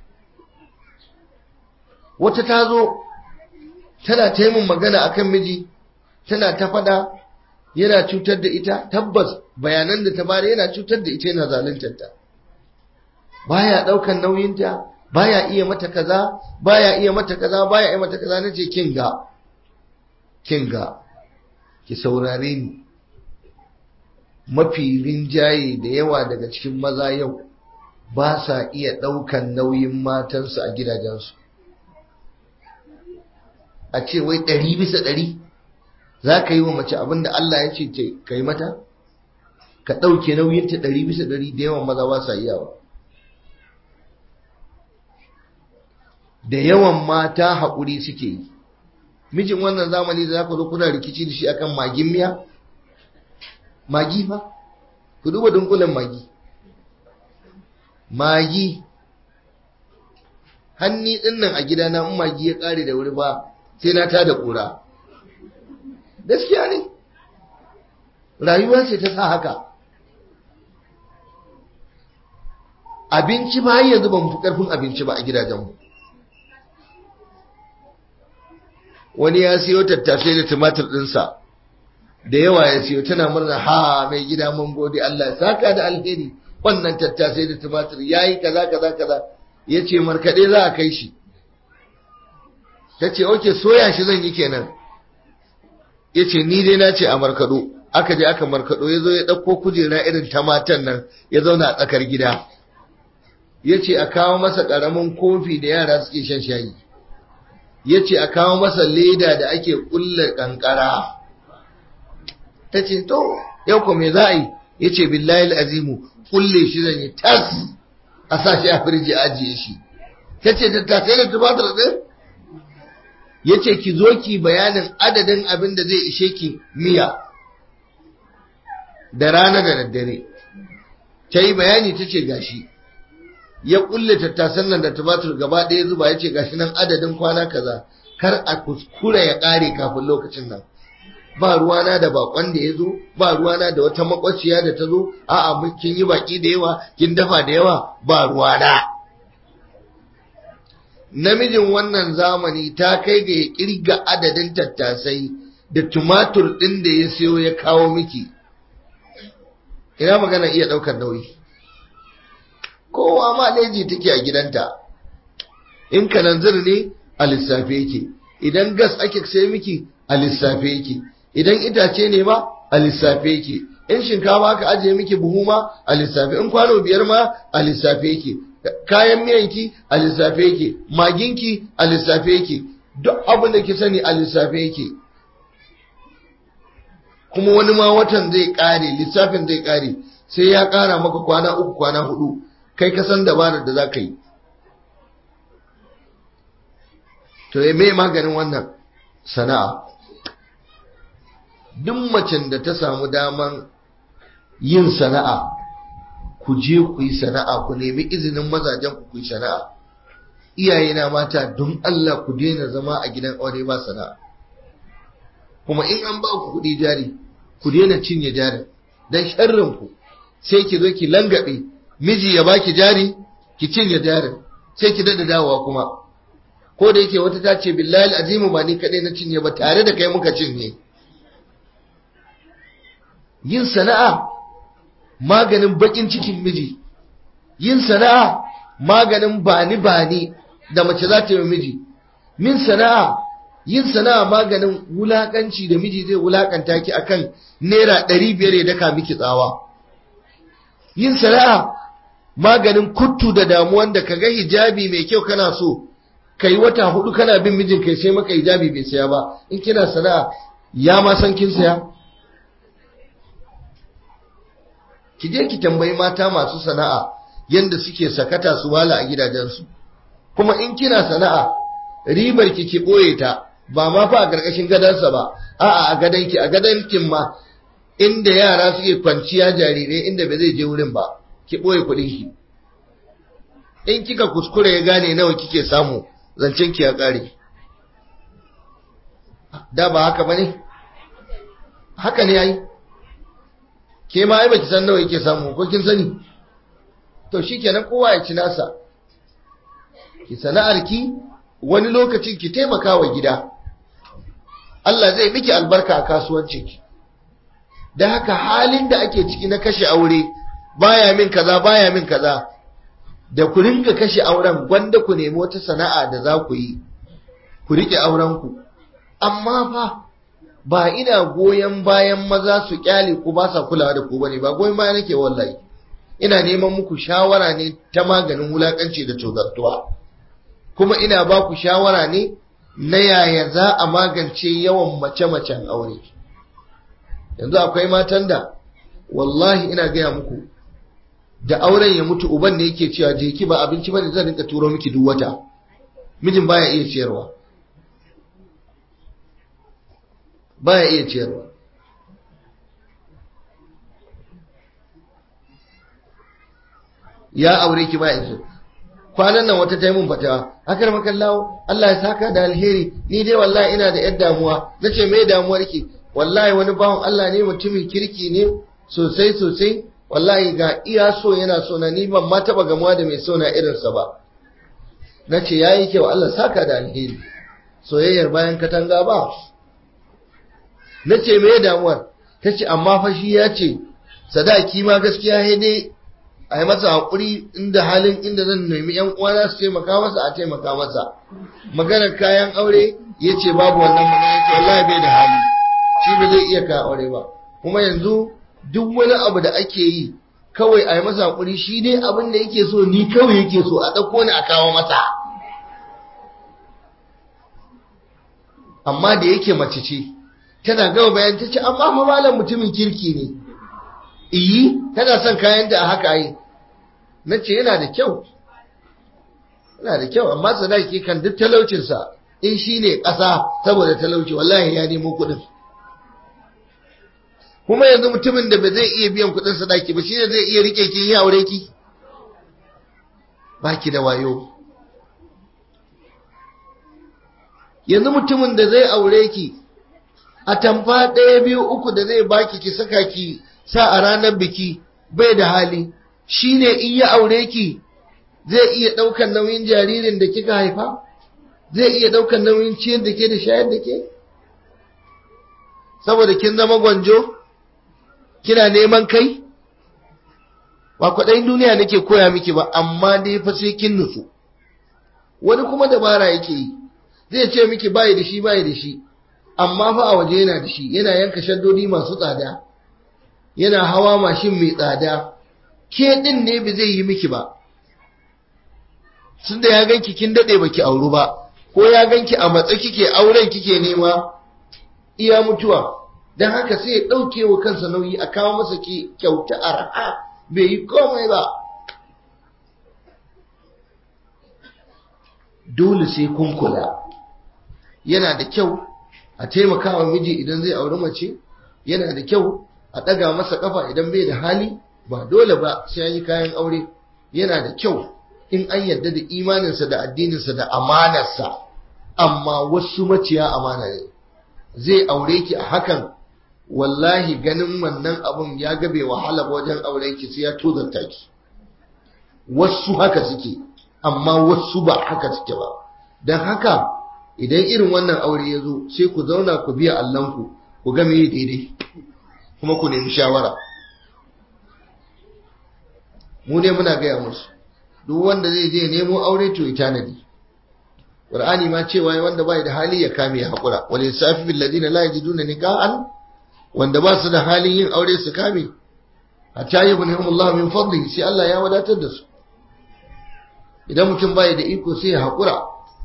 Wata ta zo tana taimun magana akan miji, tana ta fada yana cutar da ita, tabbas bayanan da ta bada yana cutar da ita, yana zaluntarta. Baya daukan nauyinta, baya iya mata kaza, baya iya mata kaza, baya iya mata kaza. Nace kinga ki saurare ni. Mafi rinjaye da yawa daga cikin maza yau ba sa iya daukan nauyin matansu a gidajensu. A ce wai 100% za ka yi wa mace abin da Allah ya ce ka yi mata, ka ɗauke nauyinta 100% da yawan maza ba sa iyawa. Da yawan mata haƙuri suke yi. Mijin wannan zamani da za ku zo kuna rikici da shi akan magin miya, magi fa, ku duba dunkulen magi hanni ɗin nan a gidana in magi ya ƙare da wuri ba sai na tada ƙura. Gaskiya ne, rayuwa ce ta sa haka. Abinci ba har yanzu ba mu fi ƙarfin abinci ba a gidajenmu. Wani ya siyo tattasai da tumatir ɗinsa da yawa, ya siyo, tana murna, ha mai gida mun gode, Allah ya saka da alheri, wannan tattasai da tumatir yayi kaza yace markade za a kai shi. Tace oke, soya shi zan yi kenan. Yace ni dai na ce a markado. Aka je aka markado, yazo ya dauko kujera irin ta matan nan ya zauna a tsakar gida. Yace a kawo masa karamin kofi da yara suke shan shayi. Yace a kawo masa leda da ake kullar kankara. Tace to yau ko me za a yi? Yace billahi alazimu kulle shi zan yi tas, a sa shi a firji a ajiye shi. Tace tattasai da tumatir din? Yace ki zo ki bayanin adadin abin da zai ishe ki miya da rana da daddare. Ta yi bayani, ta ce gashi. Ya kulle tattasan nan da tumatur gaba ɗaya zuba, ya ce gashi nan adadin kwana kaza, kar a kuskura ya ƙare kafin lokacin nan. ba ruwana da bakon da ya zo, ba ruwana da wata makwabciya da ta zo, a'a kin yi baki da yawa, kin dafa da yawa, ba ruwana. Namijin wannan zamani ta kai ga ya kirga adadin tattasai da tumatur ɗin da ya siyo ya kawo miki. Ina magana iya ɗaukar nauyi. Kowa ma leji take a gidanta. In kananzir ne a lissafe yake, idan gas ake sai miki a lissafe yake, idan itace ne ma a lissafe yake, in shinkafa aka ajiye miki buhu ma a lissafe, in kwano 5 ma a lissafe yake, kayan miyanki a lissafe yake, maginki a lissafe yake, duk abin da ki sani a lissafe yake. Kuma wani ma watan zai kare, lissafin zai kare, sai ya kara maka kwana 3 kwana 4, kai ka san dabarar da za ka yi. To me maganin wannan? Sana'a. Duk macen da ta samu daman yin sana'a, ku je ku yi sana'a, ku nemi izinin mazajen ku yi sana'a. Iyayena mata, don Allah ku daina zama a gidan aure ba sana'a. Kuma in an ba ku kuɗi jari, ku daina cinye jarin, dan sharrin ku sai ki zo ki langabe, miji ya baki jari, ki cinye jarin, sai ki dada dawowa kuma. Ko da yake wata ta ce billahi azimu ba ni kadai na cinye ba, tare da kai muka cinye. Yin sana'a maganin bakin cikin miji, yin sana'a maganin bani da mace za ta yi miji, yin sana'a maganin wulakanci da miji zai wulakanta ki akan naira 500 ya daka miki tsawa. Yin sana'a maganin kuttu da damuwan da kaga hijabi mai kyau kana so, kai wata 4 kana bin mijin kai sai maka hijabi bai saya ba, in kina sana'a ya ma san kin saya. Ki je ki tambayi mata masu sana'a yanda suke sakata su wala a gidajensu. Kuma in kina sana'a, ribar ki boye ta, ba ma fa a karkashin gadansa ba, a'a a gadanki, a gadankin ma inda yara suke kwanciya jarirai inda ba zai je wurin ba, ki boye kudin ki. In kika kuskure ya gane nawa kike samu, zancen ki ya kare. Da ba haka bane? Haka ne yayi. Ke ma ai baki san nawa yake samu, ko kin sani? To shikenan kowa ya ci nasa. Ki sana'ar ki, wani lokacin ki taimaka wa gida. Allah zai miki albarka a kasuwancin ki. Da haka halin da ake ciki na kashe aure, baya min kaza, da ku ringa kashe auren, gwanda ku nemi wata sana'a da za ku yi, ku rike auren ku. Amma fa ba ina goyon bayan maza su kyale ku ba sa kulawa da ku bane, ba goyon bayan nake wallahi. Ina neman muku shawara ne ta maganin wulakanci da tozartuwa. Kuma ina ba ku shawara ne na yaya za a magance yawan mace-macen aure. Yanzu akwai matan da wallahi ina gaya muku, da auren ya mutu uban ne yake cewa je ki ba abinci bane zan rinka turo miki duk wata. Mijin baya iya ciyarwa. Baya iya ciyarwa. Ya aure ki baya iya. Kwanan nan wata ta yi mun fatawa, akar makallawo Allah ya saka da alheri, ni dai wallahi ina da yar damuwa. Nace me damuwar ki? Wallahi wani bawan Allah ne, mutumin kirki ne sosai, wallahi ga iya so yana so na, ni ban ma taba gamuwa da mai so na irinsa ba. Nace yayi kyau, Allah saka da alheri. Soyayyar bayan katanga ba. Nace me damuwar? Tace amma fa shi ya ce sadaki ma gaskiya he dai a yi masa hakuri, inda halin inda zan nemi yan uwana su taimaka masa a taimaka masa. Maganar kayan aure yace babu wannan magana, yace wallahi bai da hali, shi ba zai iya ka aure ba. Kuma yanzu duk wani abu da ake yi kawai a yi masa hakuri, shi dai abin da yake so ni kawai yake so a ɗauko ni a kawo masa. Amma da yake mace ce, tana gama bayan ta ce amma fa malam mutumin kirki ne. Iyi, tana son kayanta a haka yi. Na ce yana da kyau, amma sadaki kan duk talaucinsa, in shi ne ƙasa saboda talauci, wallahi ya nemo kuɗin. Kuma yanzu mutumin da ba zai iya biyan kuɗin sadaki ba, shi ne zai iya rike ki yi aure ki? Ba ki da wayo. Yanzu mutumin da zai aure ki a tamfa ɗaya biyu uku da zai baki ki saka ki sa a ranar biki bai da hali, shine in ya aure ki zai iya ɗaukar nauyin jaririn da kika haifa, zai iya ɗaukar nauyin ciyar da ke da shayar da ke, saboda kin zama gwanjo kina neman kai. Ba kwaɗayin duniya nake koya miki ba, amma dai fa sai kin nutsu. Wani kuma dabara yake yi, zai ce miki bayi da shi bayi da shi, amma fa a waje yana da shi, yana yanka shaddodi masu tsada, yana hawa mashin mai tsada, ke din ne ba zai yi miki ba. Tunda ya ganki kin dade baki auru ba, ko ya ganki a matsa kike auren kike nema iya mutuwa, dan haka sai ya dauke wa kansa nauyi a kawo masa ki kyauta arha, bai yi komai ba. Dole sai kun kula. Yana da kyau a taimaka wa miji idan zai auri mace, yana da kyau a ɗaga masa ƙafa idan bai da hali, ba dole ba sai an yi kayan aure. Yana da kyau in an yarda da imaninsa da addininsa da amanarsa, amma wasu maciya amana ne. Zai aure ki a hakan, wallahi ganin wannan abun ya gabe wahala wajen aure ki sai ya tozarta ki. Wasu haka suke, amma wasu ba haka suke ba. Don haka idan irin wannan aure ya zo, sai ku zauna ku biya Allahnku, ku ga me daidai, kuma ku nemi shawara. Mu ne muna gaya musu, duk wanda zai je nemo aure to ya tanadi. Qur'ani ma cewa wanda bai da hali ya kame ya hakura. Wal yasafi bil ladina la yajiduna nikahan, wanda ba su da halin yin aure su kame, hatta yughnihum Allah min fadli, sai Allah ya wadatar da su. Idan mutum bai da iko sai ya hakura.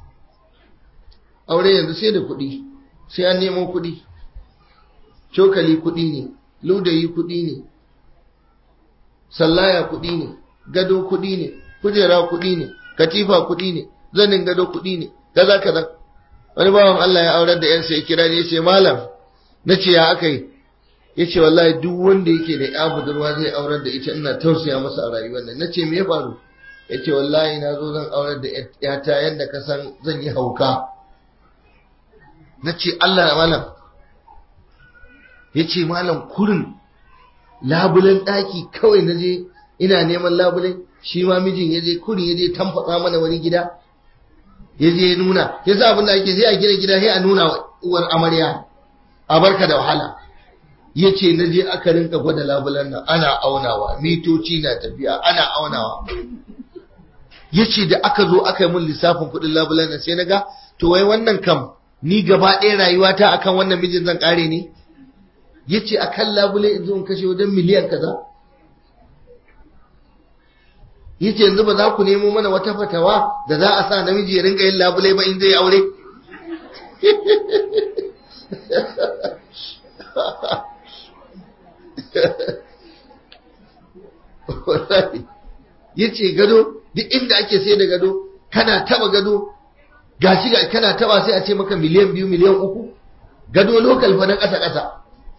Aure yanzu sai da kuɗi, sai an nemo kuɗi. Cokali kuɗi ne, ludayi kuɗi ne, sallaya kuɗi ne, gado kuɗi ne, kujera kuɗi ne, katifa kuɗi ne, zanin gado kuɗi ne, kaza kaza. Wani bawan Allah ya aurar da yansa ya kira ne ya ce, malam, na ce ya aka yi? Ya ce wallahi duk wanda yake da ya budurwa zai aurar da ita, ina tausaya masa a rayuwar nan. Na ce me ya faru? Ya ce wallahi na zo zan aurar da yata yadda ka san zan yi hauka. Na ce Allah malam. Ya ce malam kurin labulen ɗaki kawai na je ina neman labulen, shi ma mijin ya je kurin ya je tamfatsa mana wani gida, ya je ya nuna. Ya sa abin da ake sai a gina gida sai a nuna uwar amarya a barka da wahala. Ya ce na je aka rinka gwada labulen nan ana aunawa, mitoci na tafiya ana aunawa. Ya ce da aka zo aka yi mun lissafin kuɗin labulen nan sai na ga to wai wannan kam ni gaba ɗaya rayuwata akan wannan mijin zan ƙare ne? Ya ce akan labule in zo in kashe wajen miliyan kaza. Ya ce yanzu ba za ku nemo mana wata fatawa da za a sa namiji ya rinka yin labule ba in zai aure? Ya ce gado, duk inda ake sai da gado, kana taba gado, gashi ga kana taba sai a ce maka miliyan 2 miliyan 3, gado lokal fa na ƙasa-ƙasa.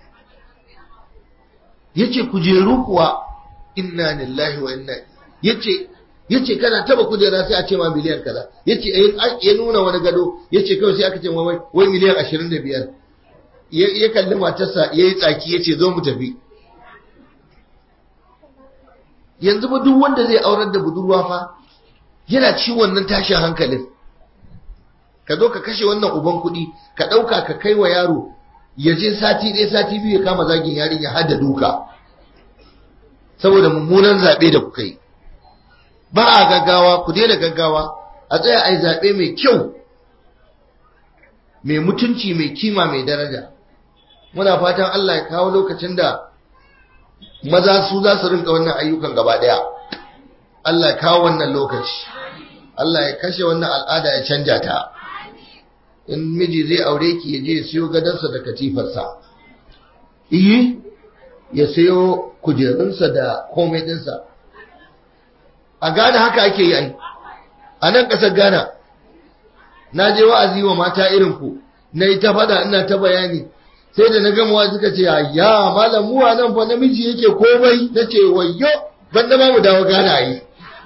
Ya ce kujeru kuwa inna lillahi wa inna, ya ce kana taba kujera sai a ce ma miliyan kaza. Ya ce ya nuna wani gado, ya ce kawai sai aka ce wai miliyan 25. Ya kalli matarsa ya yi tsaki ya ce zo mu tafi. Yanzu ba duk wanda zai aurar da budurwa fa yana ci wannan tashin hankalin. Ka zo ka kashe wannan uban kuɗi, ka ɗauka ka kai wa yaro, ya je sati ɗaya sati biyu ya kama zagin yarinya har da duka, saboda mummunan zaɓe da kuka yi. Ba a gaggawa, ku daina gaggawa, a tsaya a yi zaɓe mai kyau, mai mutunci, mai kima, mai daraja. Muna fatan Allah ya kawo lokacin da maza su za su rinka wannan ayyukan gaba ɗaya. Allah ya kawo wannan lokaci, Allah ya kashe wannan al'ada ya canja ta. In miji zai aure ki ya je ya siyo gadonsa da katifarsa, ya siyo kujerunsa da komai dinsa. A Ghana haka ake yi ai, a nan ƙasar Ghana na je wa'azi wa mata irin ku, na yi ta fada ina ta bayani, sai da na gama wa suka ce ya malam mu nan fa namiji yake komai. Na ce wayyo banda ma mu dawo Ghana yi.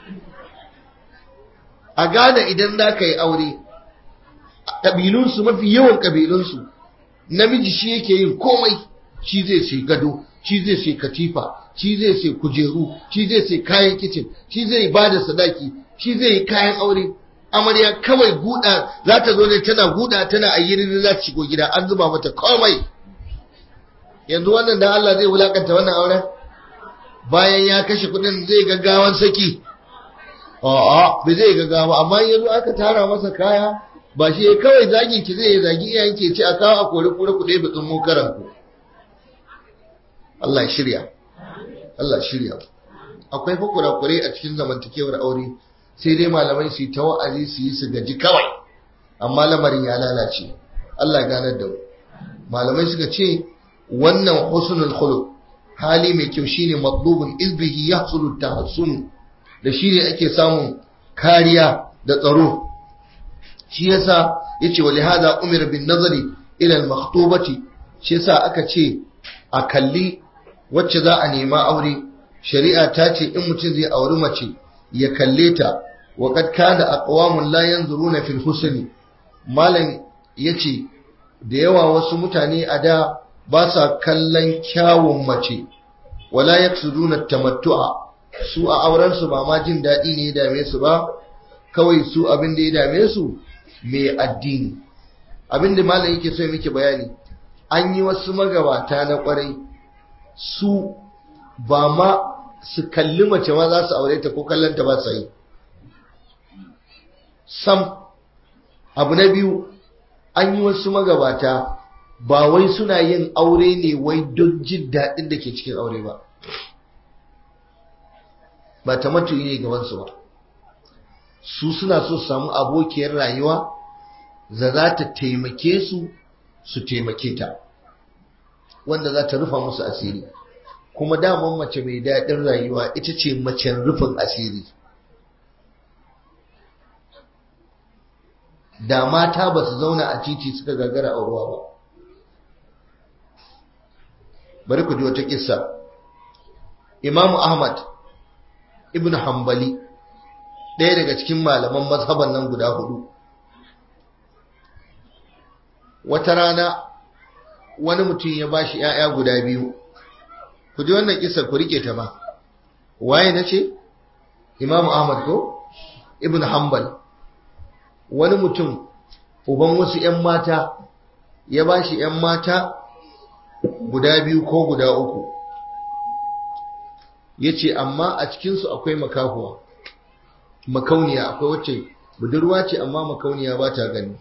A Ghana idan za ka yi aure, ƙabilunsu mafi yawan ƙabilunsu namiji shi yake yin komai, shi zai sai gado, shi zai sai katifa, shi zai sai kujeru, shi zai sai kayan kicin, shi zai ba da sadaki, shi zai yi kayan aure. Amarya kawai guda za ta zo ne tana guda tana ayyirin za ta shigo gida, an zuba mata komai. Yanzu wannan da Allah zai wulakanta wannan auren bayan ya kashe kudin zai gaggawan saki? A'a, bai zai gaggawa, amma yanzu aka tara masa kaya ba shi kawai zagin ki zai zagi iyayen ki ce a kawo a kore kure ku dai bitsin mu karanku. Allah ya shirya. Allah ya shirya. Akwai fa kurakure a cikin zamantakewar aure, sai dai malamai su yi ta wa'azi su yi su gaji kawai, amma lamarin ya lalace. Allah ya ganar da mu. Malamai suka ce wannan husnul khuluq, hali mai kyau shine matlubun izbihi yahsulu tahassun, da shine ake samun kariya da tsaro. Shi yasa yace wa lihada umira bin nazari ila al makhtubati, shi yasa aka ce a kalli wacce za a nema aure. Shari'a ta ce in mutum zai auri mace ya kalle ta. wa qad kana aqwamun la yanzuruna fil husni, malam yace da yawa wasu mutane a da ba sa kallon kyawun mace, wala yaksuduna tamattu'a, su a auren su ba ma jin daɗi ne ya dame su ba, kawai su abin da ya dame su mai addini. Abin da malam yake so ya miki bayani, an yi wasu magabata na kwarai, su ba ma su kalli mace ma za su aure ta ko kallon ta ba su yi sam. Abu na biyu, an yi wasu magabata ba wai suna yin aure ne wai don jin daɗin da ke cikin aure ba, ba ta matuyi ne gabansu ba, su suna so su samu abokiyar rayuwa za ta taimake su, su taimake ta, wanda za ta rufa musu asiri. Kuma daman mace mai daɗin rayuwa ita ce macen rufin asiri. Da mata ba su zauna a titi suka gagara aurewa ba. Bari ku ji wata kissa. Imam Ahmad ibn Hanbali, ɗaya daga cikin malaman mazhaban nan guda hudu, wata rana wani mutum ya bashi ‘ya'ya guda biyu. Ku ji wannan kissa ku rike ta ba. Waye na ce? Imam Ahmad ko? Ibn Hanbal. Wani mutum uban wasu ‘yan mata ya bashi ‘yan mata guda biyu ko guda uku, ya ce amma a cikinsu akwai makahuwa, makauniya, akwai wacce budurwa ce amma makauniya ba ta gani.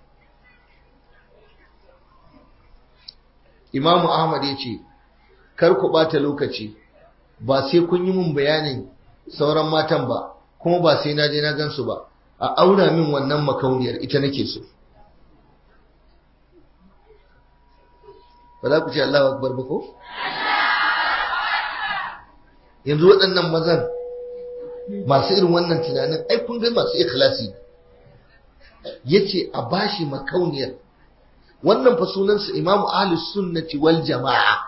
Imamu Ahmad ya ce, kar ku ɓata lokaci, ba sai kun yi mun bayanin sauran matan ba, kuma ba sai na je na gansu ba, a aura min wannan makauniyar, ita nake so. Ba za ku ce Allahu Akbar ba ko? Yanzu waɗannan mazan masu irin wannan tunanin, ai kun ga masu ikhlasi. Yace a bashi makauniyar. Wannan fa sunansa Imam Ahlus Sunnati wal Jama'a.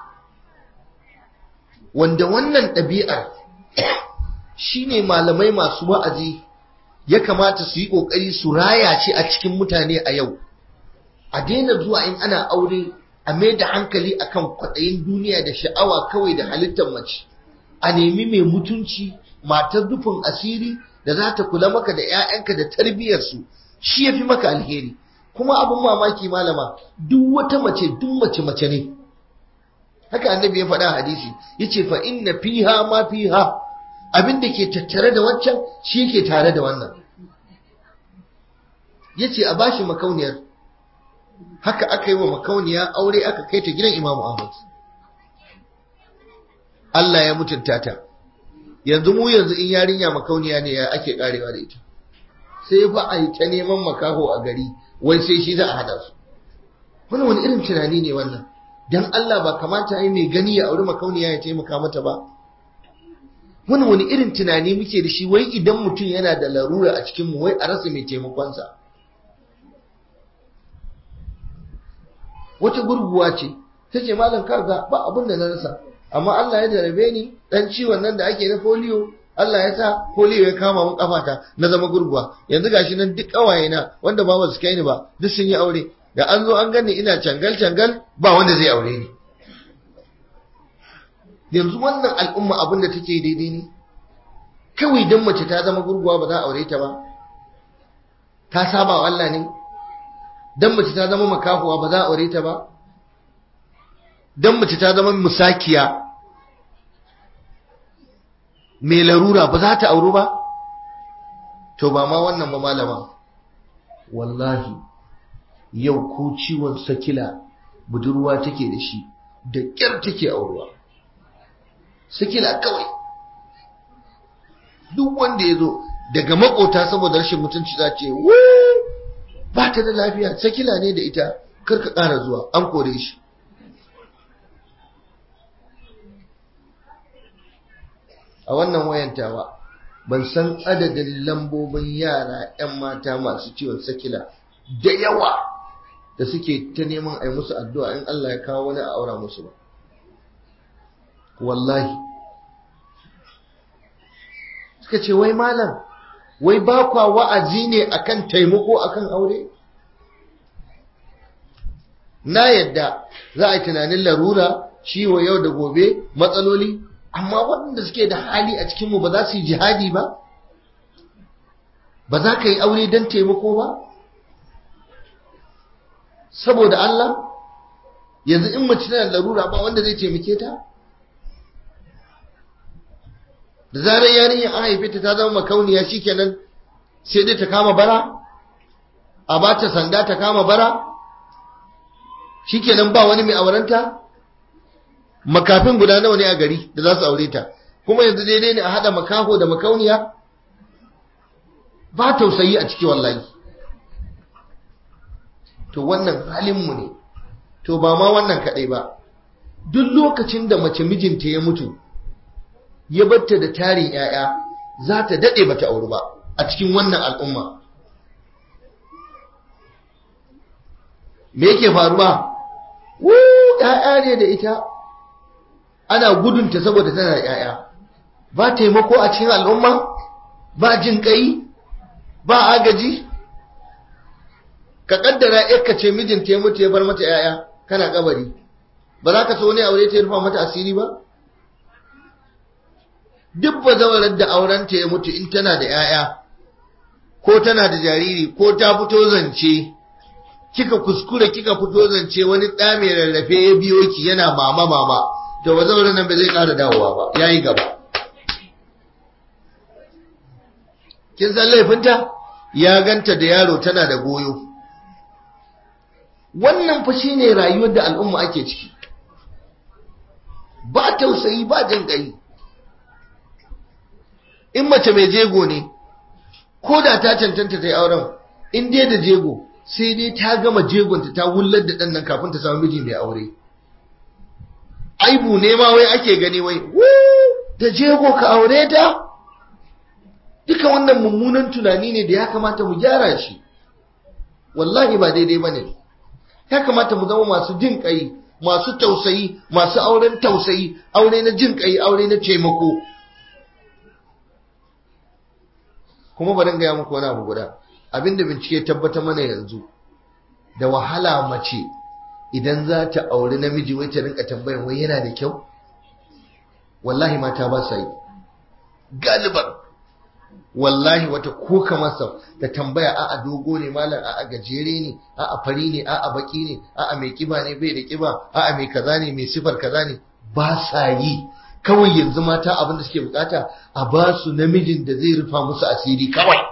Wanda wannan ɗabi'ar shine malamai masu wa'azi ya kamata su yi ƙoƙari su raya shi a cikin mutane a yau. A daina zuwa in ana aure a mai da hankali akan kwaɗayin duniya da sha'awa kawai da halittar mace. A nemi mai mutunci, matar rufin asiri da za ta kula maka da 'ya'yanka da tarbiyyarsu, shi ya fi maka alheri. Kuma abin mamaki malama, duk wata mace, duk mace ne. Haka annabi ya faɗa hadisi, yace fa inna fiha ma fiha, abin da ke tattare da wancan shi yake tare da wannan. Yace a bashi makauniyar. Haka aka yi wa makauniya aure, aka kai ta gidan Imam Ahmad. Allah ya mutunta ta. Yanzu in yarinya makauniya ne ya ake karewa da ita. Sai fa a yi ta neman makaho a gari, wai sai shi za a hada su. Wannan wani irin tunani ne wannan? Dan Allah ba kamata ai mai gani ya auri makauniya ya taimaka mata ba. Wannan wani irin tunani muke da shi, wai idan mutum yana da larura a cikin mu, wai a rasa mai taimakonsa. Wata gurguwa ce, ta ce malam kaga ba abin da na rasa, amma Allah ya jarabe ni dan ciwon nan da ake na polio, Allah ya sa polio ya kama mun kafata na zama gurguwa. Yanzu gashi nan duk kawaye na wanda ba su kai ni ba duk sun yi aure, da an zo an gani ina cangal ba wanda zai aure ni. Yanzu wannan al'umma abinda take daidai ne? Kawai dan mace ta zama gurguwa ba za a aure ta ba? Ta saba wa Allah ne? Dan mace ta zama makafuwa ba za a aure ta ba? Dan mace ta zama musakiya mai larura ba za ta auru ba? To ba ma wannan ba malama, wallahi yau ko ciwon sakila budurwa take da shi da ƙyar take auruwa. Sakila kawai, duk wanda ya zo daga makota saboda rashin mutunci za ce ba ta da lafiya, sakila ne da ita, karka ƙara zuwa, an kore shi. A wannan wayantawa ban san adadin lambobin yara 'yan mata masu ciwon sakila da yawa da suke ta neman a yi musu addu'a in Allah ya kawo wani a aura musu ba. Wallahi suka ce wai malam, wai ba kwa wa'azi ne akan taimako akan aure? Na yadda za a yi tunanin larura, ciwo yau da gobe, matsaloli, amma waɗanda suke da hali a cikinmu ba za su yi jihadi ba? Ba za ka yi aure don taimako ba? Saboda Allah, yanzu in mace tana larura ba wanda zai taimake ta? Da zarar yarinya an haife ta zama makauniya shikenan sai dai ta kama bara? A ba ta sanda ta kama bara? Shikenan ba wani mai aurenta? Makafin guda nawa ne a gari da za su aure ta, kuma yanzu daidai ne a haɗa makaho da makauniya? Ba tausayi a ciki wallahi. To wannan halinmu ne. To ba ma wannan kaɗai ba, duk lokacin da mace mijinta ya mutu ya batta da tarin 'ya'ya, za ta daɗe bata auri ba a cikin wannan al'umma. Me yake faruwa? 'Ya'ya ne da ita, ana gudunta saboda tana da 'ya'ya. Ba taimako a cikin al'umma, ba jin kai, ba agaji. Ka kaddara yarka ce mijinta ya mutu ya bar mata 'ya'ya, kana kabari, ba za ka so ne aure ta ya rufa mata asiri ba? Duk bazawarar da aurenta ya mutu in tana da 'ya'ya ko tana da jariri ko ta fito zance, kika kuskure kika fito zance, wani ɗa mai rarrafe ya biyo ki yana mama, to bazawarar nan ba zai ƙara dawowa ba, yayi gaba. Kin san laifinta? Ya ganta da yaro tana da goyo. Wannan fa shine rayuwar da al'umma ake ciki. Ba tausayi, ba jin ƙai. In mace mai jego ne, ko da ta cancanta ta yi auren, in dai da jego, sai dai ta gama jegonta ta wullar da ɗan nan kafin ta samu miji mai aure. Aibu ne ma wai ake gani wai, da jego ka aure ta? Duka wannan mummunan tunani ne da ya kamata mu gyara shi. Wallahi ba daidai ba ne. Ya kamata mu zama masu jin ƙai, masu tausayi, masu auren tausayi, aure na jin ƙai, aure na taimako. Kuma bari gaya muku wani abu guda, abinda bincike tabbata mana yanzu, da wahala mace idan za ta auri namiji wai ta rinka tambayar wai yana da kyau? Wallahi mata ba sa yi. Galiban wallahi wata ko kamarsa ta tambaya a'a dogo ne malam, a'a gajere ne, a'a fari ne, a'a baki ne, a'a mai kiba ne bai da kiba, a'a mai kaza ne, mai sifar kaza ne, ba sa yi. Kawai yanzu mata abin da suke bukata a ba su namijin da zai rufa musu asiri kawai.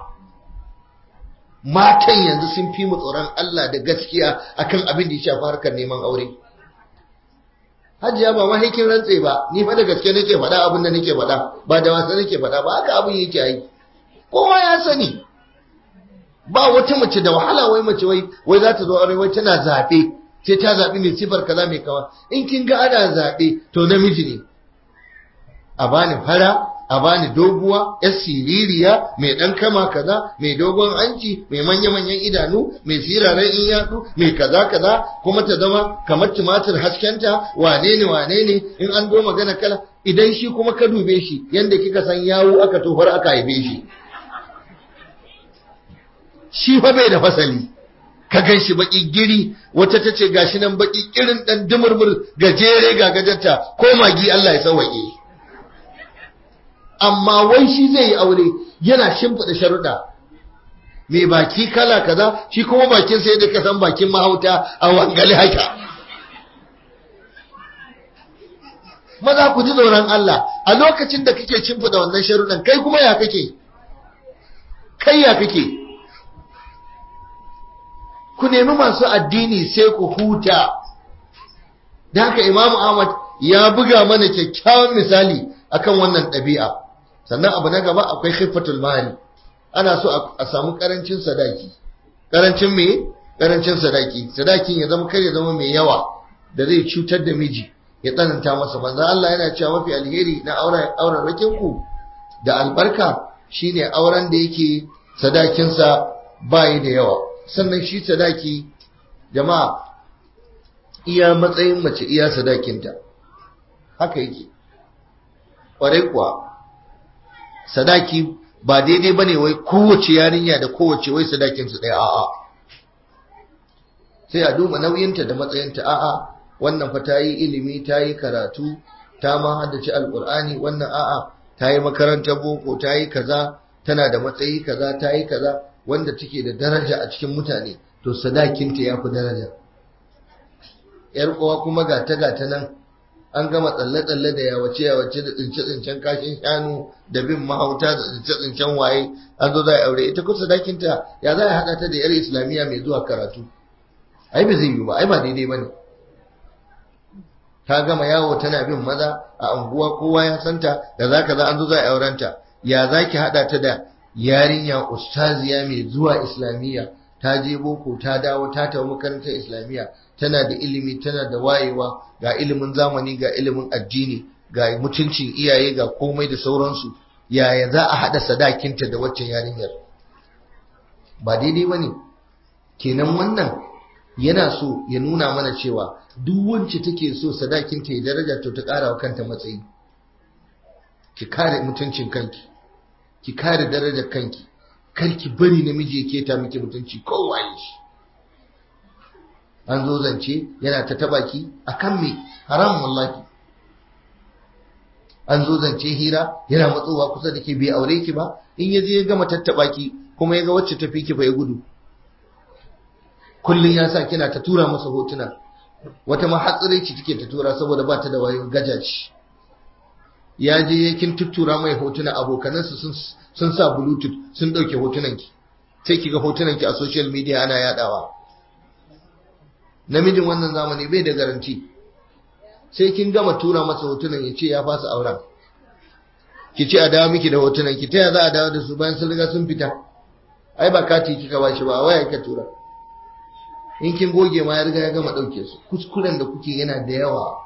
Matan yanzu sun fi mu tsoron Allah da gaskiya akan abin da ya shafi harkar neman aure. Hajiya ba mahaikin rantse ba, ni fa da gaske nake faɗa abin da nake faɗa, ba da wasa nake faɗa ba, haka abin yake yi. Kowa ya sani. Ba wata mace da wahala wai mace wai za ta zo aure wai tana zaɓe, sai ta zaɓi mai sifar kaza mai kawa. In kin ga ana zaɓe to namiji ne. A bani fara, a bani doguwa, yar siririya, mai ɗan kama kaza, mai dogon hanci, mai manya-manyan idanu, mai siraran in yatsu, mai kaza, kuma ta zama kamar tumatir haskenta, wane ne, in an zo magana kala, idan shi kuma ka dube shi, yanda kika san yawo aka tofar aka haife shi. Shi fa bai da fasali. ka gan shi baki giri, wata ta ce gashi nan baki kirin dan dumurmur gajere ga gajarta ko magi Allah ya sauwaƙe. Amma wai shi zai yi aure yana shimfiɗa sharuɗa, mai baki kala kaza, shi kuma bakin sai da ka san bakin mahauta a wangali haka. Maza ku ji tsoron Allah a lokacin da kake shimfiɗa wannan sharuɗan, kai kuma ya kake? Kai ya kake? Ku nemi masu addini sai ku huta. Da haka Imam Ahmad ya buga mana kyakkyawan misali akan wannan ɗabi'a. Sannan abu na gaba akwai khiffatul mali. Ana so a samu karancin sadaki. Karancin me? Karancin sadaki. Sadakin ya zama kar ya zama mai yawa da zai cutar da miji, ya tsananta masa. Manzo Allah yana cewa mafi alheri na auren rakin ku da albarka shine auren da yake sadakinsa bayi da yawa. Sannan shi sadaki, jama'a, iya matsayin mace iya sadakinta, haka yake. Ƙwarai kuwa, sadaki ba daidai bane wai kowace yarinya da kowace wai sadakinsu ɗaya, a'a. Sai a duba nauyinta da matsayinta, a'a, wannan fa ta yi ilimi, ta yi karatu, ta ma haddace alƙur'ani, wannan a'a, ta yi makarantar boko, ta yi kaza, tana da matsayi kaza, ta yi kaza, wanda take da daraja a cikin mutane, to sadakinta ya fi daraja. Yar uwa kuma gata nan an gama tsalle-tsalle da yawace da tsince-tsincen kashin shanu da bin mahauta da tsince-tsincen waye, an zo za a aure ita, ko sadakinta ya za a haɗa ta da yar islamiyya mai zuwa karatu? Ai ba zai yi ba, ai ba daidai ba ne. Ta gama yawo tana bin maza a anguwa, kowa ya santa da za ka za an zo za a aurenta, ya za ki haɗa ta da yarinya ustaziya mai zuwa islamiyya, ta je boko ta dawo ta tafi makarantar islamiyya, tana da ilimi, tana da wayewa, ga ilimin zamani, ga ilimin addini, ga mutuncin iyaye, ga komai da sauransu. Yaya za a haɗa sadakinta da waccan yarinyar? Ba daidai ba ne. Kenan wannan yana so ya nuna mana cewa duk wacce take so sadakinta ya daraja, to ta ƙara wa kanta matsayi. Ki kare mutuncin kanki, ki kare darajar kanki, kar ki bari namiji ya keta miki mutunci ko waye shi. An zo zance yana ta taba ki akan me? Haram wallahi. An zo zance hira yana matsowa kusa da ke, bai aure ki ba, in yaje ya gama tattaba ki kuma ya ga wacce tafi ki bai gudu. Kullun ya sa kina ta tura masa hotuna, wata ma hatsire ci take ta tura saboda ba ta da wayo, gajaci. Ya je kin tuttura mai hotuna, abokanansu sun sa bluetooth sun dauke hotunanki, sai kiga hotunanki a social media ana yadawa. Namijin wannan zamani bai da garanti, sai kin gama tura masa hotunan ya ce ya fasa auren, ki ce a dawo miki da hotunan ki, ta ya za a dawo da su bayan sun riga sun fita? Ai ba kati kika ba shi ba, waya ka tura. In kin goge ma ya riga ya gama dauke su. Kuskuren da kuke yana da yawa.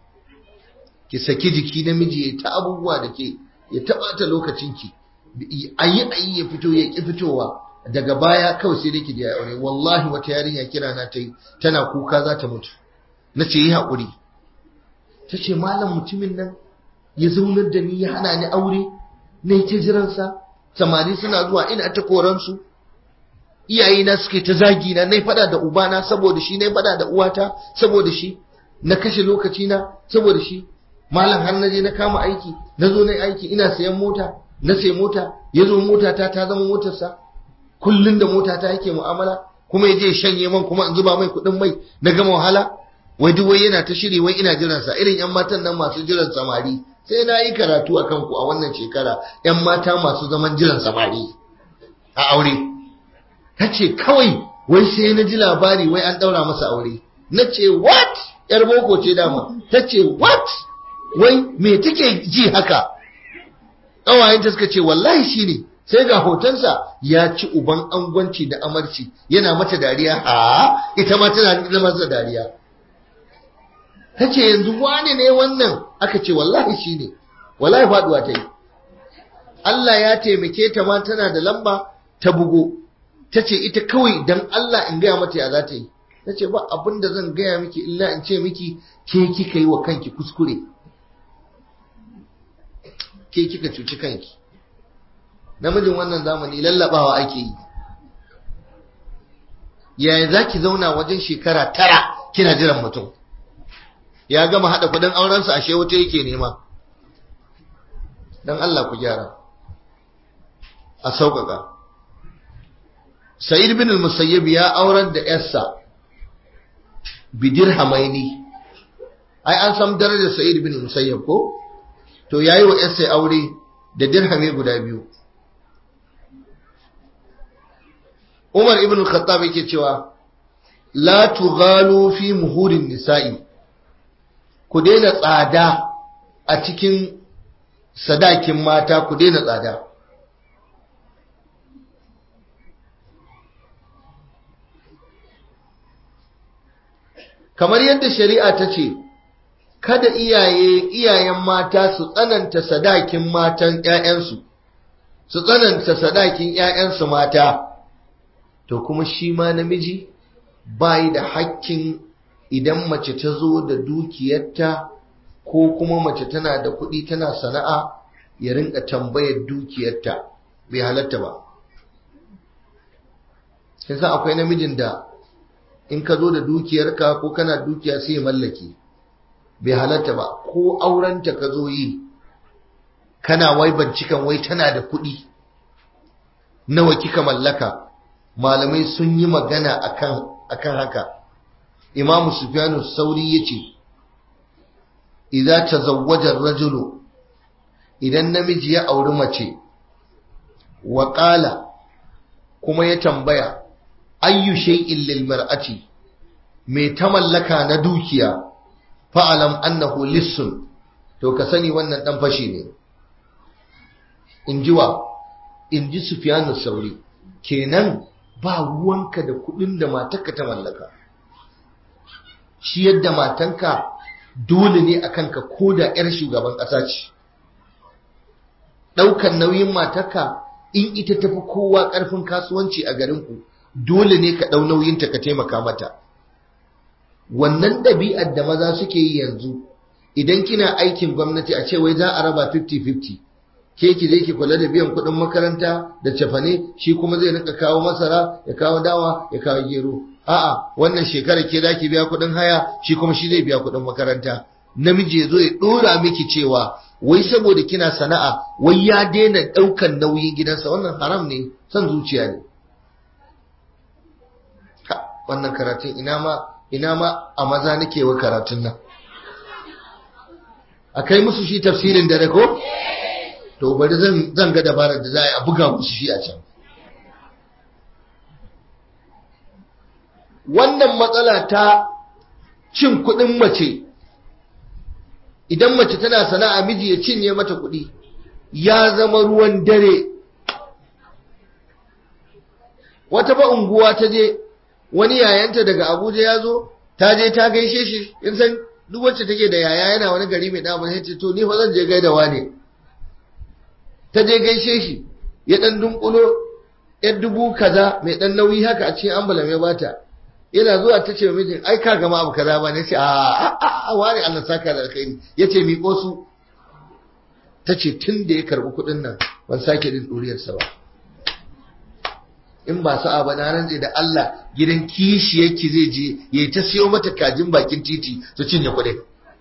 Ki saki jiki, namiji ya ta abubuwa da ke, ya taɓa ta lokacinki, ayi ya fito, ya ki fitowa, daga baya kawai sai dai ki je aure. Wallahi wata yarinya kira na ta yi, tana kuka za ta mutu. Na ce yi haƙuri. Ta ce malam mutumin nan ya zaunar da ni, ya hana ni aure, na yi ta jiransa, samari suna zuwa ina ta koransu, iyayena suke ta zagi na faɗa da ubana saboda shi, na faɗa da uwata saboda shi, na kashe lokacina saboda shi. Malam har na je na kama aiki, na zo na aiki, ina sayan mota, na sayi mota, ya zo mota ta zama motarsa, kullum da mota ta yake mu'amala, kuma ya je ya shanye man, kuma in zuba mai kuɗin mai, na gama wahala. Wai duk wai yana ta shiri, wai ina jiransa, irin 'yan matan nan masu jiran samari. Sai na yi karatu a kanku a wannan shekara, 'yan mata masu zaman jiran samari a aure. Ta ce kawai wai sai na ji labari wai an ɗaura masa aure. Na ce what? 'Yar boko ce dama. Ta ce what? Wai me take ji haka? Ƙawayenta suka ce wallahi shi ne. Sai ga hotonsa ya ci uban angwanci da amarci, yana mata dariya, ita ma tana masa dariya. Ta ce yanzu wane ne wannan? Aka ce wallahi shi ne. Wallahi faduwa ta yi. Allah ya taimake ta ma, tana da lamba ta bugo. Ta ce ita kawai dan Allah in gaya mata ya za ta yi. Ta ce ba abin da zan gaya miki illa in ce miki ke kika yi wa kanki kuskure, ke kika cuci kanki. Namijin wannan zamani lallabawa ake yi. yaya za ki zauna wajen shekara 9 kina jiran mutum ya gama haɗa kudin aurensa ashe wuta yake nema? don Allah ku gyara a sauƙaƙa. Sa'id bin al-Musayyib ya aurar da yarsa bidirhamaini. Ai an san darajar Sa'id bin al-Musayyib ko? To yayi wa yarsa aure da dirhami guda 2. Umar ibn al-Khattab yake cewa la tughalu fi muhurin nisa'i. Ku daina tsada a cikin sadakin mata, ku daina tsada. Kamar yadda shari'a ta ce kada iyayen mata su tsananta sadakin matan ƴaƴansu, su tsananta sadakin ƴaƴansu mata, to kuma shi ma namiji bai da hakkin idan mace ta zo da dukiyarta ko kuma mace tana da kuɗi tana sana'a ya rinka tambayar dukiyarta, bai halatta ba. Kin san akwai namijin da in ka zo da dukiyarka ko kana dukiya sai ya mallake, bai halatta ba. Ko aurenta ka zo yi kana wai binciken wai tana da kuɗi nawa kika mallaka, malamai sun yi magana akan haka. Imamu Sufyanu Sauri yace idza tazawwaja ar-rajulu, idan namiji ya auri mace, wa qala, kuma ya tambaya ayyu shay'in lil mar'ati, me ta mallaka na dukiya, fa'alam annahu lissun, to ka sani wannan dan fashi ne. Inji Sufyanu Sauri. Kenan ba ruwanka da kudin da matarka ta mallaka. Shi yadda matanka dole ne akan ka, koda yar shugaban kasa ce. Daukan nauyin matarka, in ita tafi kowa karfin kasuwanci a garin ku, dole ne ka dau nauyin ta, ka taimaka mata. Wannan ɗabi'ar da maza suke yi yanzu, idan kina aikin gwamnati a ce wai za a raba 50-50, ke ki je ki kula da biyan kuɗin makaranta da cefane, shi kuma zai rika kawo masara, ya kawo dawa, ya kawo gero. A'a, wannan shekarar ke za ki biya kuɗin haya, shi kuma shi zai biya kuɗin makaranta. Namiji ya zo ya ɗora miki cewa wai saboda kina sana'a wai ya daina ɗaukan nauyin gidansa, wannan haram ne, son zuciya ne. Wannan karatun ina ma a maza nake wa karatun nan. A kai musu shi tafsirin dare ko? To bari zan ga dabarar da za a yi a buga musu shi a can. Wannan matsala ta cin kuɗin mace, idan mace tana sana'a miji ya cinye mata kuɗi, ya zama ruwan dare. Wata ba unguwa ta je, wani yayanta daga Abuja ya zo, ta je ta gaishe shi, in san duk wacce take da yaya yana wani gari mai damar, sai ce to ni fa zan je gaidawa ne. Ta je gaishe shi, ya dan dunkulo yar 1000 kaza mai dan nauyi haka a cikin ambulan ya bata. Yana zuwa ta ce mijin, ai ka gama abu kaza ba ne, ce a wani Allah saka da alkhairi, yace miƙo su. Ta ce tun da ya karbi kuɗin nan ban sake din ɗuriyarsa ba. In ba sa'a ba na rantse da Allah, gidan kishiyarki zai je yayi ta siyo mata kajin bakin titi su cinye kuɗi.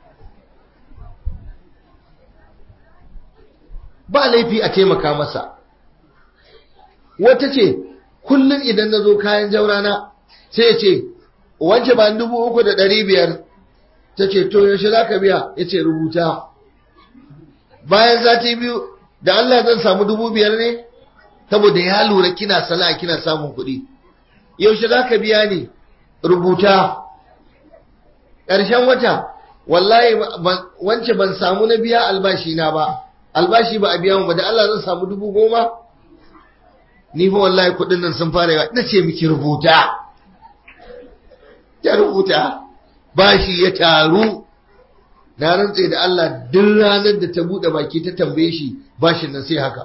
Ba laifi a taimaka masa. Wata ce kullum idan na zo kayan jaurana sai ya ce wance ba 3,500. Ta ce to yaushe za ka biya? Ya ce rubuta. Bayan sati 2 da Allah zan samu 5,000 ne? Saboda ya lura kina sana'a kina samun kuɗi. Yaushe za ka biya ni? Rubuta. Ƙarshen wata wallahi wance ban samu na biya albashi na ba. Albashi ba a biya mu ba, da Allah zan samu 10,000. Ni fa wallahi kuɗin nan sun fara yawa. Na ce miki rubuta. Ta rubuta. Bashi ya taru. Na rantse da Allah duk ranar da ta buɗe baki ta tambaye shi bashin nan sai haka.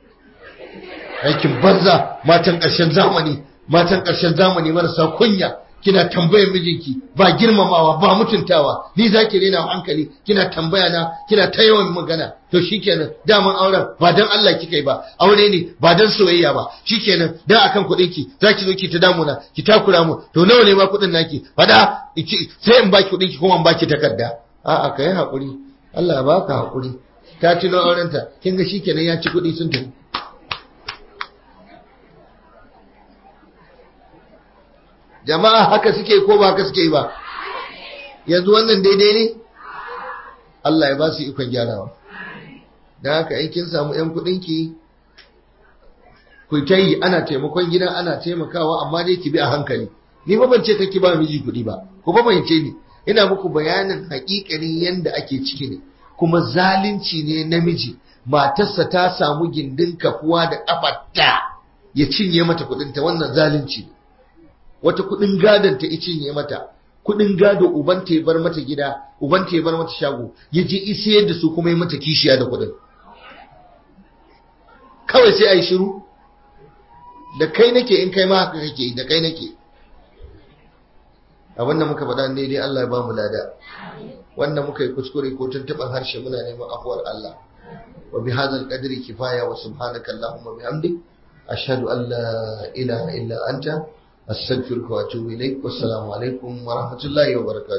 Aikin banza, matan ƙarshen zamani marasa kunya, kina tambayar mijinki ba girmamawa ba mutuntawa, ni zaki rena hankali, kina tambaya na, kina ta yawan magana. To shikenan, daman auren ba dan Allah kika yi ba, aure ne ba dan soyayya ba. Shikenan, dan akan kuɗin ki zaki zo ki ta damuna, ki takura mu. To nawa ne ma kuɗin naki? Fada sai in baki kuɗin ki kuma in baki takarda. A'a kai hakuri, Allah ya baka hakuri. Ta ci na aurenta, kin ga shikenan ya ci kuɗi sun tafi. Jama'a haka suke ko ba haka suke ba? Yanzu wannan daidai ne? Allah ya ba su ikon gyarawa. Da haka in kin samu ƴan kuɗinki, ku ta yi, ana taimakon gida, ana taimakawa, amma dai ki bi a hankali. Ni ba ban ce kake ba miji kuɗi ba, ku ba fahimce ni. Ina muku bayanin haƙiƙanin yanda ake ciki ne. Kuma zalunci ne namiji, matarsa ta samu gindin kafuwa da ƙafarta ya cinye mata kuɗinta, wannan zalunci ne. Wata kuɗin gadon ta cinye mata, kuɗin gado ubanta ya bar mata gida, ubanta ya bar mata shago, ya je isiyar da su kuma ya mata kishiya da kuɗin. Kawai sai a yi shiru, da kai nake in kai ma haka kake, da kai nake. Abin da muka faɗa ne dai Allah ya ba mu lada, wanda muka yi kuskure ko tuntuɓan harshe muna neman afuwar Allah. Wa bi hadzal qadri kifaya wa subhanaka allahumma bihamdik ashhadu an la ilaha illa anta astaghfiruka wa atubu ilaik. Wassalamu alaikum wa rahmatullahi wa barakatuh.